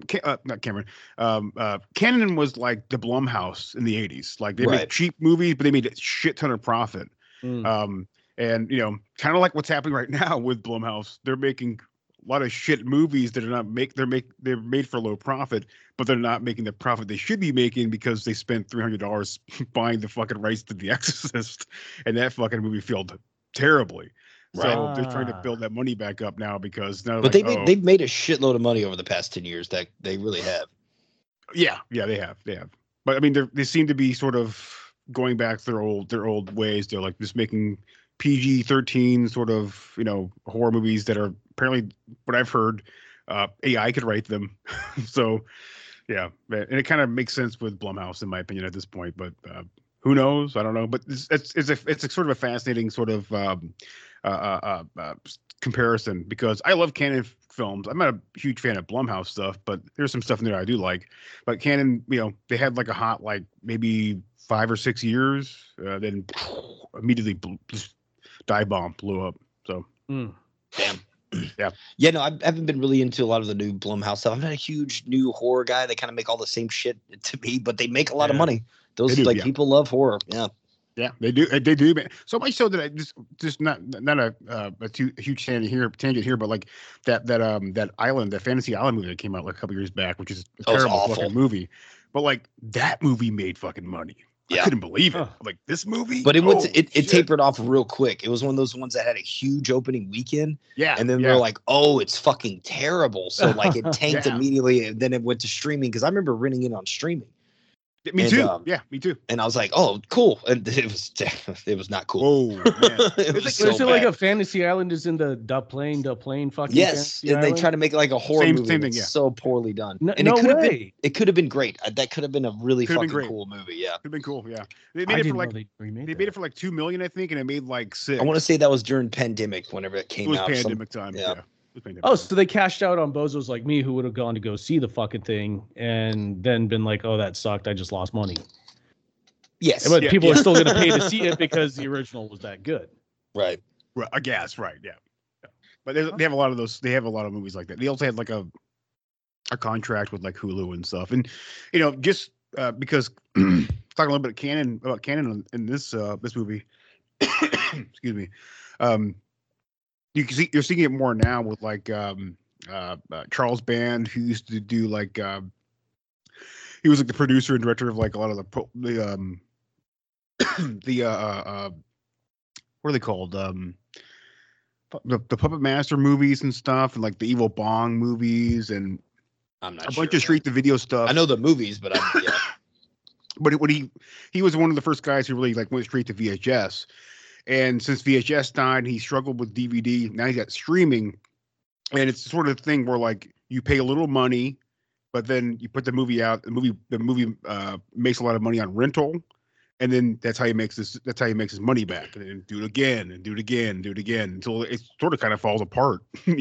was like the Blumhouse in the 80s. Like they made cheap movies, but they made a shit ton of profit. And kind of like what's happening right now with Blumhouse, they're making a lot of shit movies that are not they're made for low profit, but they're not making the profit they should be making because they spent $300 buying the fucking rights to The Exorcist, and that fucking movie failed terribly. So they're trying to build that money back up now because now. But they've made a shitload of money over the past 10 years. That they really have. Yeah, they have. But I mean, they seem to be sort of going back to their old ways. They're like just making PG-13 sort of horror movies that are apparently what I've heard. AI could write them, so yeah, and it kind of makes sense with Blumhouse in my opinion at this point. But who knows? I don't know. But it's a sort of a fascinating sort of comparison because I love Canon films. I'm not a huge fan of Blumhouse stuff, but there's some stuff in there I do like. But Canon, they had like a hot maybe 5 or 6 years, then immediately just dive bomb blew up. So Damn. Yeah. Yeah, no, I haven't been really into a lot of the new Blumhouse stuff. I'm not a huge new horror guy. They kind of make all the same shit to me, but they make a lot of money. Those people love horror. Yeah. Yeah, they do. They do. Man. So much so that I just not a huge tangent here, but like that island, that Fantasy Island movie that came out like a couple years back, which is a terrible fucking movie. But like that movie made fucking money. Yeah. I couldn't believe it. Like this movie. But it tapered off real quick. It was one of those ones that had a huge opening weekend. Yeah. And then they're like, oh, it's fucking terrible. So like it tanked immediately, and then it went to streaming because I remember renting it on streaming. Me And, too. Yeah, me too. And I was like, oh, cool. And it was not cool. Oh, man. It was So, so like bad. a Fantasy Island is in the plane fucking Yes, Fantasy and they Island? try to make it like a horror Same movie. thing, and it's yeah. so poorly done. No- and no it could have been. way. It could have been great. That could have been a really Could have been fucking great. cool movie. Yeah. Could have been cool. Yeah, they I made it didn't for like know they remade they that. made it for like $2 million, I think, and it made like 6. I want to say that was during pandemic, whenever it It came was out. pandemic time. yeah. Yeah. It was pandemic Oh, time. so they cashed out on bozos like me who would have gone to go see the fucking thing and then been like, "Oh, that sucked. I just lost money." Yes. But Yeah, people yeah. are still going to pay to see it because the original was that good. Right. Right, I guess, right, yeah. But they have a lot of those. They have a lot of movies like that. They also had like a contract with like Hulu and stuff, and just because talking a little bit about canon in this this movie. Excuse me. You're seeing it more now with like Charles Band, who used to do like he was like the producer and director of like a lot of the what are they called? The Puppet Master movies and stuff, and like the Evil Bong movies, and I'm not a sure. bunch of straight to video stuff. I know the movies, but yeah. But when he was one of the first guys who really like went straight to VHS, and since VHS died, he struggled with DVD. Now he's got streaming, and it's the sort of thing where like you pay a little money, but then you put the movie out. The movie makes a lot of money on rental, and then that's how he makes his money back, and then do it again and do it again and do it again until it sort of kind of falls apart,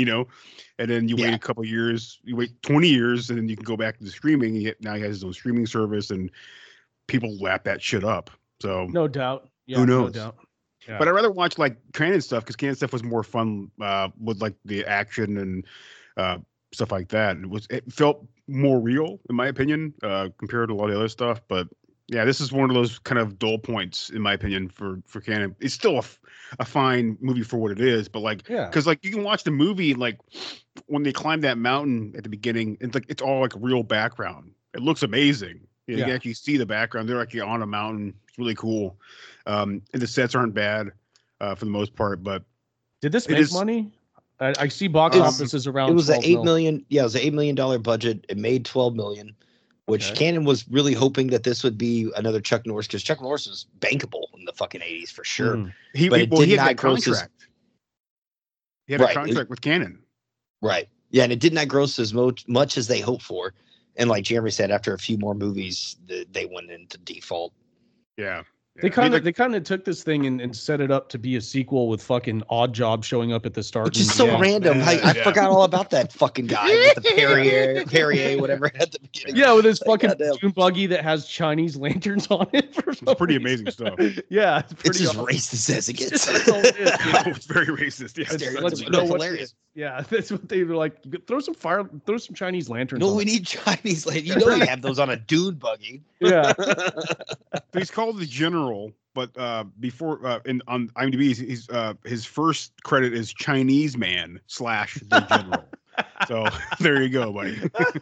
And then you wait a couple years, you wait 20 years, and then you can go back to the streaming. Now he has his own streaming service, and people lap that shit up. So No doubt. Yeah, who knows? No doubt. Yeah. But I'd rather watch like canon stuff because canon stuff was more fun with like the action and stuff like that. It felt more real in my opinion compared to a lot of the other stuff. But yeah, this is one of those kind of dull points in my opinion for canon. It's still a fine movie for what it is, but like because like you can watch the movie like when they climb that mountain at the beginning, it's all like real background. It looks amazing. You can actually see the background. They're actually on a mountain. It's really cool. And the sets aren't bad for the most part. But did this make money? I see box offices around. It was an 12 $8 million. Yeah, it was an $8 million budget. It made $12 million, which Cannon was really hoping that this would be another Chuck Norris because Chuck Norris was bankable in the fucking 80s for sure. He but had not that contract. He had a contract with Cannon. Right. Yeah, and it did not gross as much as they hoped for. And like Jeremy said, after a few more movies, they went into default. Yeah. They kind of took this thing and set it up to be a sequel with fucking Odd Job showing up at the start, which is so random. I forgot all about that fucking guy with the Perrier, whatever at the beginning. Yeah, with his fucking dune buggy that has Chinese lanterns on it. It's pretty amazing stuff. Yeah, it's as racist as it gets. It's very racist. Yeah, let's know hilarious. Yeah, that's what they were like. Throw some Chinese lanterns. No, on we need Chinese lanterns. You know, you have those on a dune buggy. Yeah. He's called the General, but before on IMDb, his first credit is Chinese Man / the General. So there you go, buddy.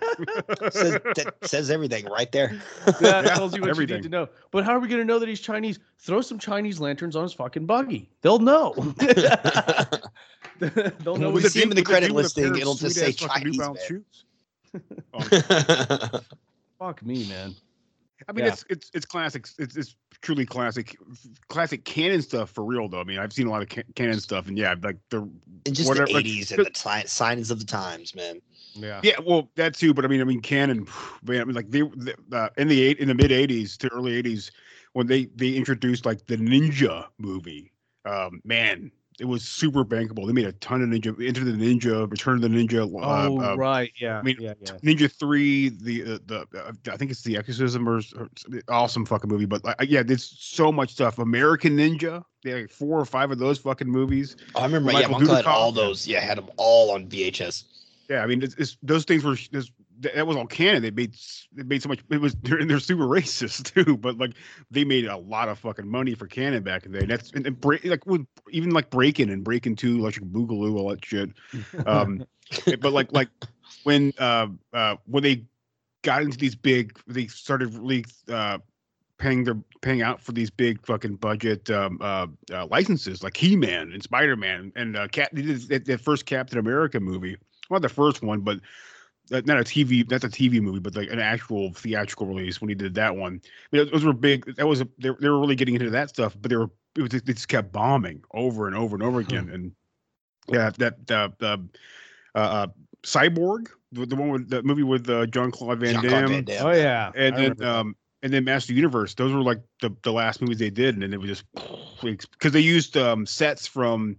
That says everything right there. Yeah, that tells you what you need to know. But how are we going to know that he's Chinese? Throw some Chinese lanterns on his fucking buggy. They'll know. They'll know. When we see him in the credit listing, it'll just say Chinese Man. Shoes. Fuck me, man. I mean, it's classic. It's truly classic canon stuff for real, though. I mean, I've seen a lot of canon stuff, and yeah, like the just the 80s and the signs of the times, man. Yeah, well, that too. But I mean, canon. Man, I mean, like they in the mid 80s to early 80s when they introduced like the Ninja movie. Man, it was super bankable. They made a ton of Ninja, Enter the Ninja, Return of the Ninja. Right, yeah. I mean, yeah. Ninja 3, the I think it's The Exorcism or awesome fucking movie. But yeah, there's so much stuff. American Ninja, they had like 4 or 5 of those fucking movies. I remember, my uncle had all those. Yeah, had them all on VHS. Yeah, I mean, those things were that was all canon. They made so much. They're super racist too, but like they made a lot of fucking money for canon back in the day. Like with even like Breakin' 2, Electric Boogaloo, all that shit. But like when they got into these big, they started really paying out for these big fucking budget licenses like He-Man and Spider-Man and they did that first Captain America movie. Not the first one, but not a TV movie, but like an actual theatrical release when he did that one. I mean, those were big. They were really getting into that stuff, but they just kept bombing over and over and over again. And yeah, Cyborg, the one with the movie with Jean-Claude Van Damme. Oh yeah, and then Master Universe. Those were like the last movies they did, and then it was just because they used sets from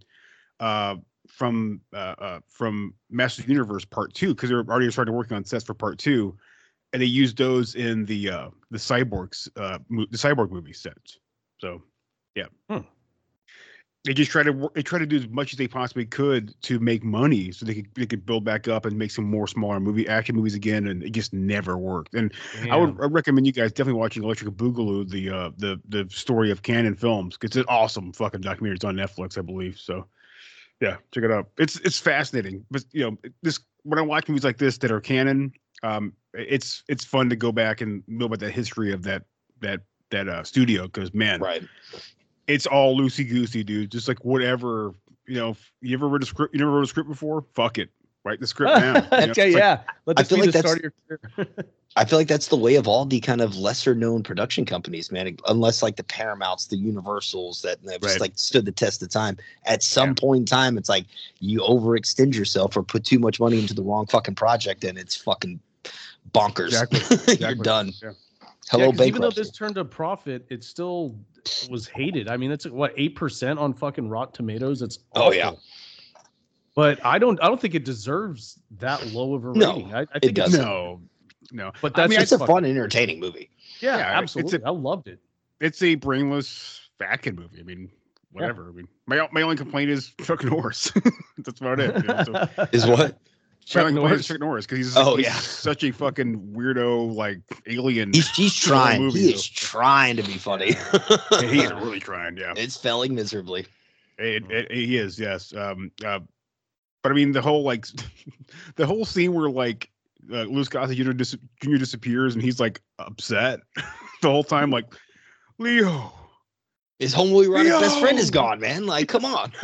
Master Universe Part 2, because they were already started working on sets for Part 2, and they used those in the Cyborg movie sets. So yeah. They just try to do as much as they possibly could to make money, so they could build back up and make some more smaller action movies again, and it just never worked. And I recommend you guys definitely watching Electric Boogaloo, the story of Cannon Films. It's an awesome fucking documentary. It's on Netflix, I believe. So yeah, check it out. It's fascinating. But when I watch movies like this that are canon, it's fun to go back and know about the history of that studio, because man, right. It's all loosey goosey, dude. Just like whatever, you ever read a script? You never wrote a script before? Fuck it. Write the script down. Yeah. Let this be the start of your career. I feel like that's the way of all the kind of lesser known production companies, man. Unless like the Paramounts, the Universals that have just like stood the test of time. At some point in time, it's like you overextend yourself or put too much money into the wrong fucking project, and it's fucking bonkers. Exactly. You're done. Yeah. Hello, bankruptcy. Even though this turned a profit, it still was hated. I mean, it's what, 8% on fucking Rotten Tomatoes. It's awful. Oh yeah. But I don't think it deserves that low of a rating. I think it doesn't. No. But that's it's a fun, entertaining movie. Yeah, absolutely. I loved it. It's a brainless Fatkin movie. I mean, whatever. I mean, my only complaint is Chuck Norris. That's about it. Is what? Chuck Norris, because he's such a fucking weirdo, like alien. He's trying. He is trying to be funny. He's really trying. Yeah, it's failing miserably. He is, yes. But I mean, the whole scene where like Louis Gossett Jr. disappears and he's like upset the whole time, like Leo. His homeboy Ronnie's best friend is gone, man. Like, come on.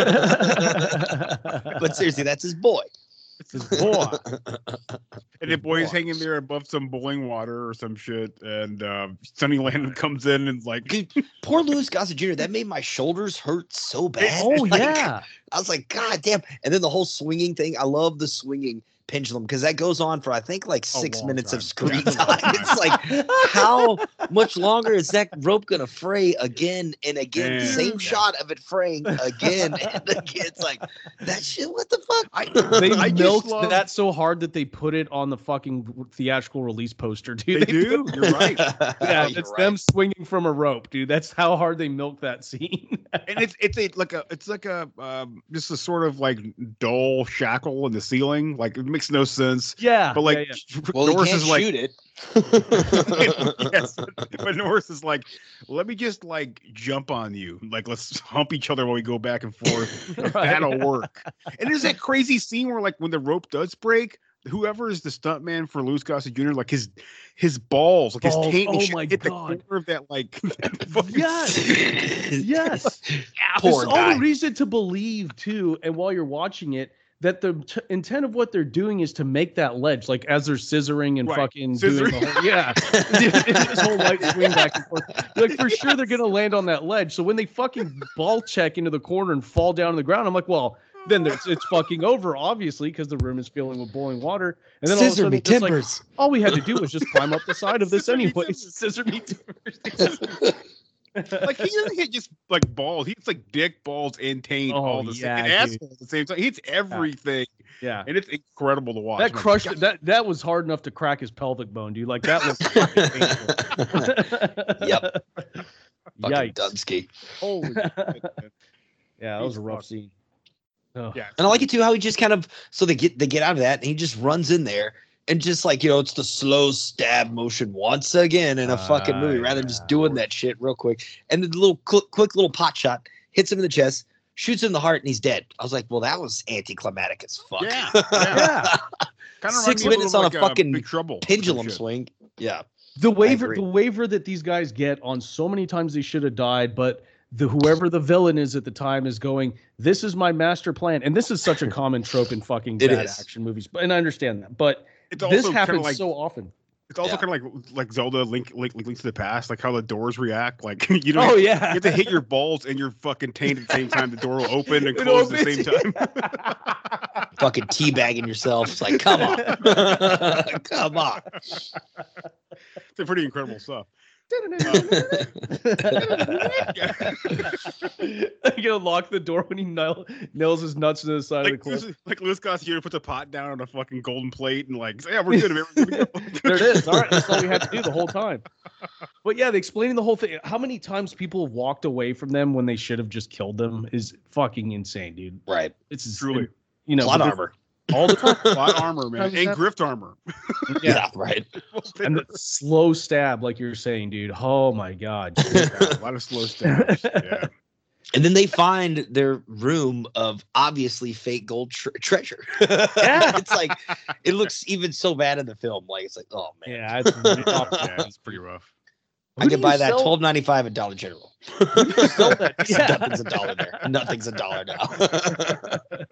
But seriously, that's his boy. It's his boy. And the boy's hanging there above some boiling water or some shit. And Sonny Landon comes in and like, dude, poor Louis Gossett Jr. That made my shoulders hurt so bad. Oh yeah. I was like, God damn. And then the whole swinging thing. I love the swinging pendulum because that goes on for I think like 6 minutes of screen time. It's like, how much longer is that rope gonna fray again and again? The same shot of it fraying again and again. It's like that shit. What the fuck? They milked that so hard that they put it on the fucking theatrical release poster, dude. They do. You're right. Yeah, it's them swinging from a rope, dude. That's how hard they milked that scene. And it's like a just a sort of like dull shackle in the ceiling, like. Makes no sense. Yeah, but like, well, Norris he can't is like, shoot it. Yes, but Norris is like, let me just like jump on you, like let's hump each other while we go back and forth. That'll work. And there's that crazy scene where like when the rope does break, whoever is the stuntman for Louis Gossett Jr., like his balls, like his taint, hit the corner of that like. Yes. Poor There's guy. all the reason to believe too, and while you're watching it, that the intent of what they're doing is to make that ledge, like as they're scissoring and fucking doing the whole, this whole light swing back and forth. Like for sure they're gonna land on that ledge. So when they fucking ball check into the corner and fall down to the ground, I'm like, well, then it's fucking over, obviously, because the room is filling with boiling water. And then Scissor me timbers. Like, all we had to do was just climb up the side of this anyway. Scissor me timbers. Like he doesn't hit just like balls. He hits like dick, balls, and taint all the same, and asshole at the same time. He hits everything. Yeah, and it's incredible to watch. That crushed that was hard enough to crack his pelvic bone, dude. Like that was painful. Yep. Yikes. Dunsky. Holy yeah, that was a rough scene. Oh. Yeah. And I like it too how he just kind of they get out of that and he just runs in there. And just like, it's the slow stab motion once again in a fucking movie, rather than just doing that shit real quick. And the little quick little pot shot hits him in the chest, shoots him in the heart, and he's dead. I was like, well, that was anticlimactic as fuck. Yeah. Kind of 6 minutes on like a fucking Big Trouble pendulum swing. Yeah. The waiver that these guys get on so many times they should have died, but whoever the villain is at the time is going, this is my master plan. And this is such a common trope in fucking bad action movies. And I understand that. But It's this also happens like, so often. It's also Yeah. kind of like Zelda Link to the Past, like how the doors react. Like you know, Oh, you yeah. have to hit your balls and your fucking taint at the same time. The door will open and It close at the opens. same time. Fucking teabagging yourself. It's like, come on. Come on. It's a pretty incredible stuff. You gonna lock the door when he nails his nuts to the side of the cliff. Like Louis Gossett puts a pot down on a fucking golden plate and like, yeah, we're good. We're good. There it is. All right, that's all we had to do the whole time. But yeah, they explaining the whole thing. How many times people have walked away from them when they should have just killed them is fucking insane, dude. Right. It's Truly. you know, Plot but armor. all the time. Plot armor, man, and Yeah. grift armor. Yeah, right. And the slow stab, like you're saying, dude. Oh my god. A lot of slow stabs. Yeah. And then they find their room of obviously fake gold treasure. Yeah. It's like, it looks even so bad in the film. Like, it's like, oh man. Yeah, it's rough. Yeah, it's pretty rough. I could buy that sell- $12.95 at Dollar General. sell that? Yeah. Nothing's a dollar there. Nothing's a dollar now.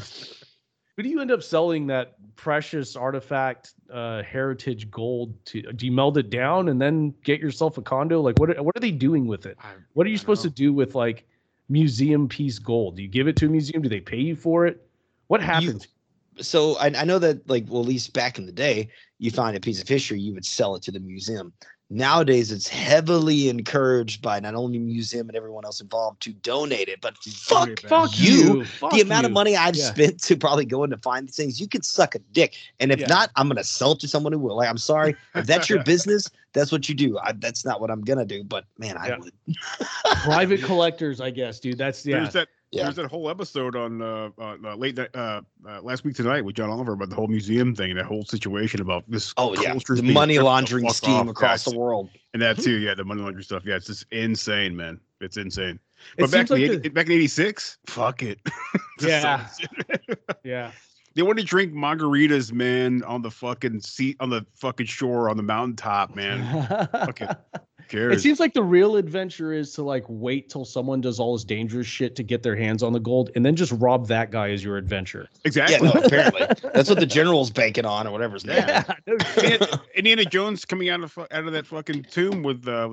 Who do you end up selling that precious artifact heritage gold to? Do you meld it down and then get yourself a condo? Like what are they doing with it? What are you supposed to do with like museum piece gold? Do you give it to a museum? Do they pay you for it? What happens? So I know that, like, well, at least back in the day, you find a piece of history, you would sell it to the museum. Nowadays, it's heavily encouraged by not only the museum and everyone else involved to donate it, but fuck you. Fuck The amount of you. money I've Yeah. spent to probably go in to find these things, you could suck a dick. And if Yeah. not, I'm going to sell it to someone who will. Like, I'm sorry. If that's your business, that's what you do. That's not what I'm going to do. But, man, I Yeah. would. Private collectors, I guess, dude. That's yeah. There's that whole episode on late last week tonight with John Oliver about the whole museum thing and that whole situation about this. Oh, yeah. culture's The being money ripped the laundering fuck scheme off. across Yeah, the world. and that too. Yeah, the money laundering stuff. Yeah, it's just insane, man. It's insane. It But back seems in, like back in '86, fuck it. Just Yeah. so- Yeah. They want to drink margaritas, man, on the fucking seat, on the fucking shore, on the mountaintop, man. Fucking cares. It seems like the real adventure is to like wait till someone does all this dangerous shit to get their hands on the gold and then just rob that guy as your adventure. Exactly. Yeah, no, apparently. That's what the general's banking on or whatever his name is. Indiana Jones coming out of that fucking tomb with the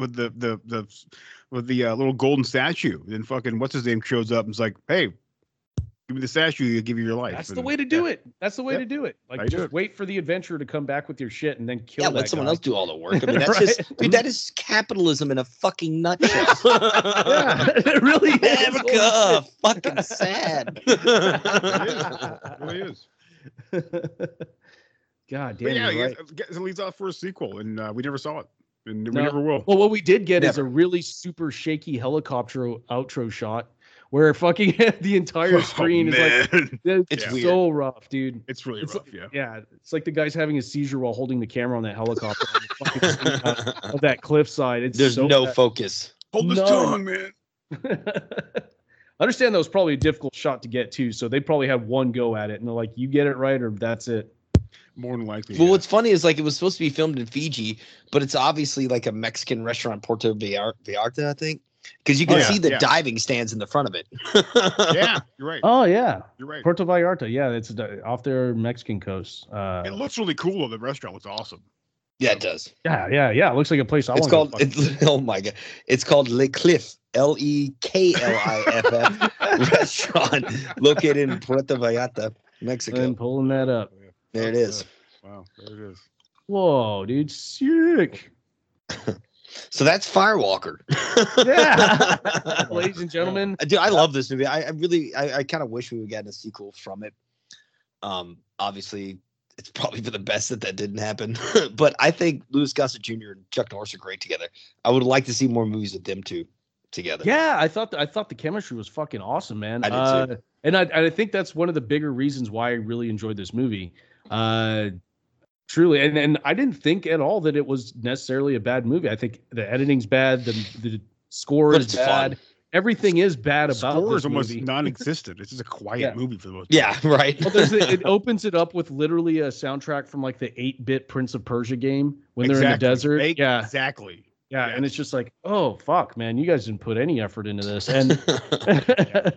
little golden statue. Then fucking what's his name shows up and is like, hey, give me the statue, I'll give you your life. That's And the way to do it. That's the way Yeah. to do it. How Like you do just it. wait for the adventurer to come back with your shit and then kill Yeah, that let someone guy. else do all the work. I mean, that's Right? just, dude, that is capitalism in a fucking nutshell. Yeah, it really is. America, fucking sad. It really is. God But damn, yeah, you're right. it leads off for a sequel, and we never saw it, and we No. never will. Well, what we did get is a Never. really super shaky helicopter outro shot where fucking the entire screen is like it's It's weird. so rough, dude. It's really It's rough, like- yeah. Yeah, it's like the guy's having a seizure while holding the camera on that helicopter on the fucking screen of that cliffside. It's There's so no bad. focus. Hold this No. tongue, man. I understand that was probably a difficult shot to get too, so they probably had one go at it, and they're like, "You get it right, or that's it." More than likely. Well, yeah. what's funny is like it was supposed to be filmed in Fiji, but it's obviously like a Mexican restaurant, Puerto Vallarta, I think, because you can Oh, yeah, see the yeah. diving stands in the front of it. Yeah, you're right. Oh yeah, You're right. Puerto Vallarta. Yeah, it's off their Mexican coast. It looks really cool, though. The restaurant looks awesome. Yeah, it does. Yeah. It looks like a place I It's want called. Oh my god! It's called Le Cliff. LEKLIFF restaurant located in Puerto Vallarta, Mexico. And pulling that up. There it is. Wow, there it is. Whoa, dude, sick. So that's Firewalker. Yeah, ladies and gentlemen. Dude, I love this movie. I kind of wish we would get a sequel from it. Obviously, it's probably for the best that didn't happen. But I think Louis Gossett Jr. and Chuck Norris are great together. I would like to see more movies with them two together. Yeah, I thought the chemistry was fucking awesome, man. I did too. And I think that's one of the bigger reasons why I really enjoyed this movie. Truly, and I didn't think at all that it was necessarily a bad movie. I think the editing's bad, the score But is it's bad. fun. Everything is bad about Score this is almost movie. non-existent. It's just a quiet Yeah. movie for the most part. Yeah, right. Well, it opens it up with literally a soundtrack from like the 8-bit Prince of Persia game when they're in the desert. Yeah, Exactly. and it's just like, oh fuck, man, you guys didn't put any effort into this. And And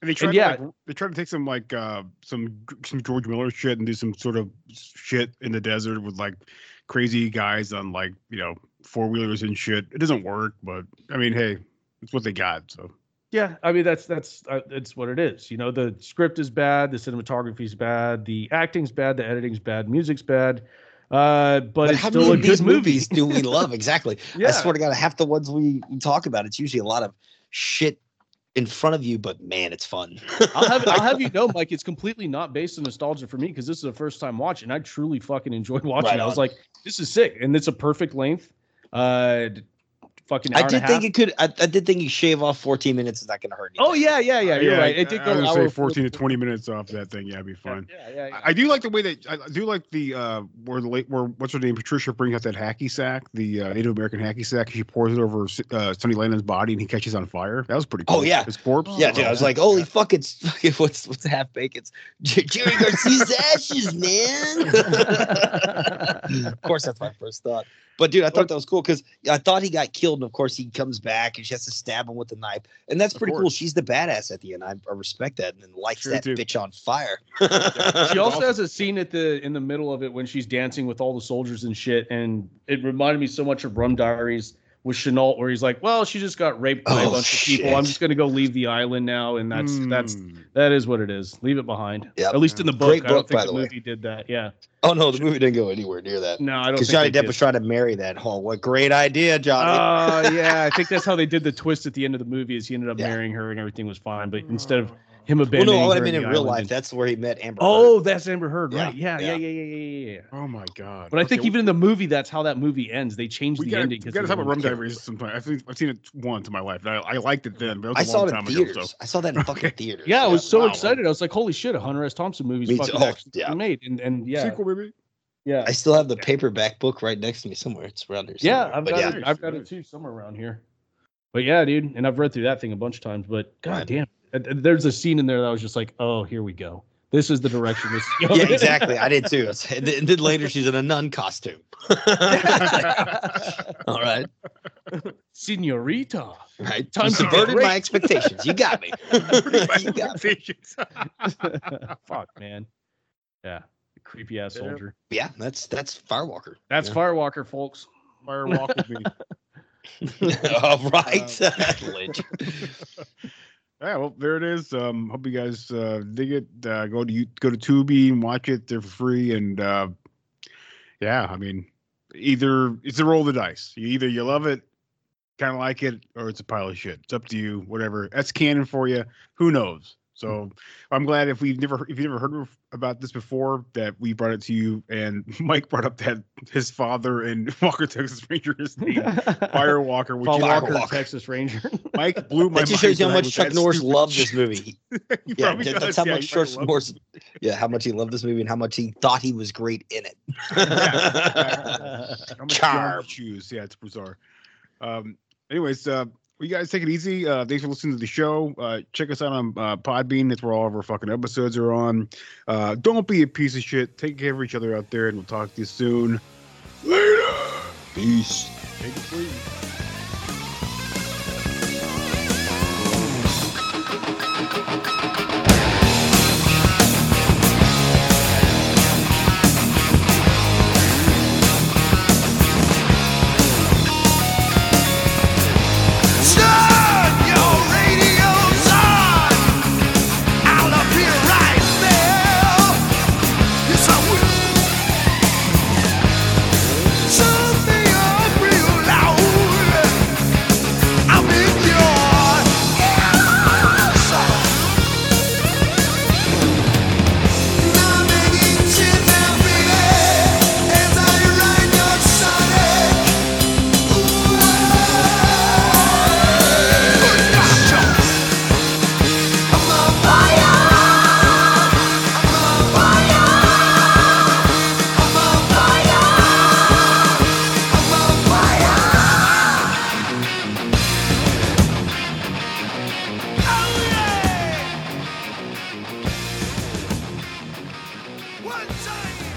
They tried yeah. they tried to take some George Miller shit and do some sort of shit in the desert with like crazy guys on like, you know, 4-wheelers and shit. It doesn't work, but I mean, hey, it's what they got. So Yeah, I mean that's it's what it is. You know, the script is bad, the cinematography's bad, the acting's bad, the editing's bad, music's bad. But it's how still many a of these good movie. movies do we love? Exactly. Yeah. I swear to God, half the ones we talk about, it's usually a lot of shit in front of you, but man, it's fun. I'll have you know, Mike, it's completely not based on nostalgia for me because this is the first time watching. And I truly fucking enjoyed watching it. I was like, this is sick, and it's a perfect length. Fucking hour I did and a think half. it could. I did think you shave off 14 minutes is not going to hurt you. Oh yeah. You're right. It did go I would hour say and 14 to 20 minutes off that thing. Yeah, it'd be fun. Yeah. I do like the way that I do like the where what's her name, Patricia brings out that hacky sack, the Native American hacky sack. And she pours it over Sonny Landon's body, and he catches on fire. That was pretty cool. Oh yeah, his corpse. Yeah, dude. I was like, holy fuck! It's what's half baked? It's Jerry Garcia's ashes, man. Of course, that's my first thought. But dude, I thought that was cool because I thought he got killed, and of course he comes back and she has to stab him with a knife, and that's pretty cool. She's the badass at the end. I respect that, and then lights that bitch on fire. She also has a scene in the middle of it when she's dancing with all the soldiers and shit, and it reminded me so much of Rum Diaries with Chenault, where he's like, "Well, she just got raped by a bunch of people. I'm just gonna go leave the island now," and that is what it is. Leave it behind. Yep. At least in the book. Great I don't book, think by the the way. movie did that. Yeah. Oh no, the movie didn't go anywhere near that. No, I don't. Because think Johnny they Depp did. was trying to marry that. Oh, what great idea, Johnny! Yeah, I think that's how they did the twist at the end of the movie. Is he ended up marrying her and everything was fine, but instead of him abandoning Well, no, I her mean in in the real island life, and- that's where he met Amber. Oh, Heard. that's Amber Heard, right? Yeah. Yeah. Oh my god! But I think even in the movie, that's how that movie ends. They changed the ending. We got to talk about Rum Diaries sometime. I've seen it once in my life. And I liked it then, but it I was a saw long it in time theaters. ago. So. I saw that in fucking theaters. Yeah, I was so Wow. excited. I was like, "Holy shit! A Hunter S. Thompson movie's Me too. fucking Oh, actually yeah. made." And yeah, Sequel, baby. yeah, I still have the paperback book right next to me somewhere. It's around there. yeah. somewhere. I've got it too somewhere around here. But yeah, dude, and I've read through that thing a bunch of times. But god damn, there's a scene in there that I was just like, "Oh, here we go. This is the direction this is going." Yeah, exactly. I did too. And then later, she's in a nun costume. All right. Senorita. Right. Time You to subverted get my expectations. You got me. You got me. Fuck, man. Yeah. Creepy ass soldier. Yeah, that's Firewalker. That's Firewalker, folks. Firewalk with me. All right. Lynch. Yeah, well, there it is. Hope you guys dig it. Go to Tubi and watch it. They're free, and yeah, I mean, either it's a roll of the dice. Either you love it, kind of like it, or it's a pile of shit. It's up to you. Whatever. That's canon for you. Who knows? So I'm glad if you've never heard about this before, that we brought it to you, and Mike brought up that his father in Walker Texas Ranger is named Firewalker, which Firewalker, Texas Ranger. Mike blew my That just mind. shows you how tonight much with Chuck that Norris stupid loved shit. this movie. He Yeah, probably that's does. how Yeah, much he Chuck probably loves Norris. Yeah, how much he loved this movie and how much he thought he was great in it. How much Charm. choose. Yeah, it's bizarre. Anyways, you guys take it easy. Thanks for listening to the show. Check us out on Podbean. That's where all of our fucking episodes are on. Don't be a piece of shit. Take care of each other out there, and we'll talk to you soon. Later. Peace. Take it free. Turn your radios on. I'll appear right there. Yes, I will. Turn me up real loud. I'm in your ears. Now I'm making shit now, baby, as I ride your sonic. One time.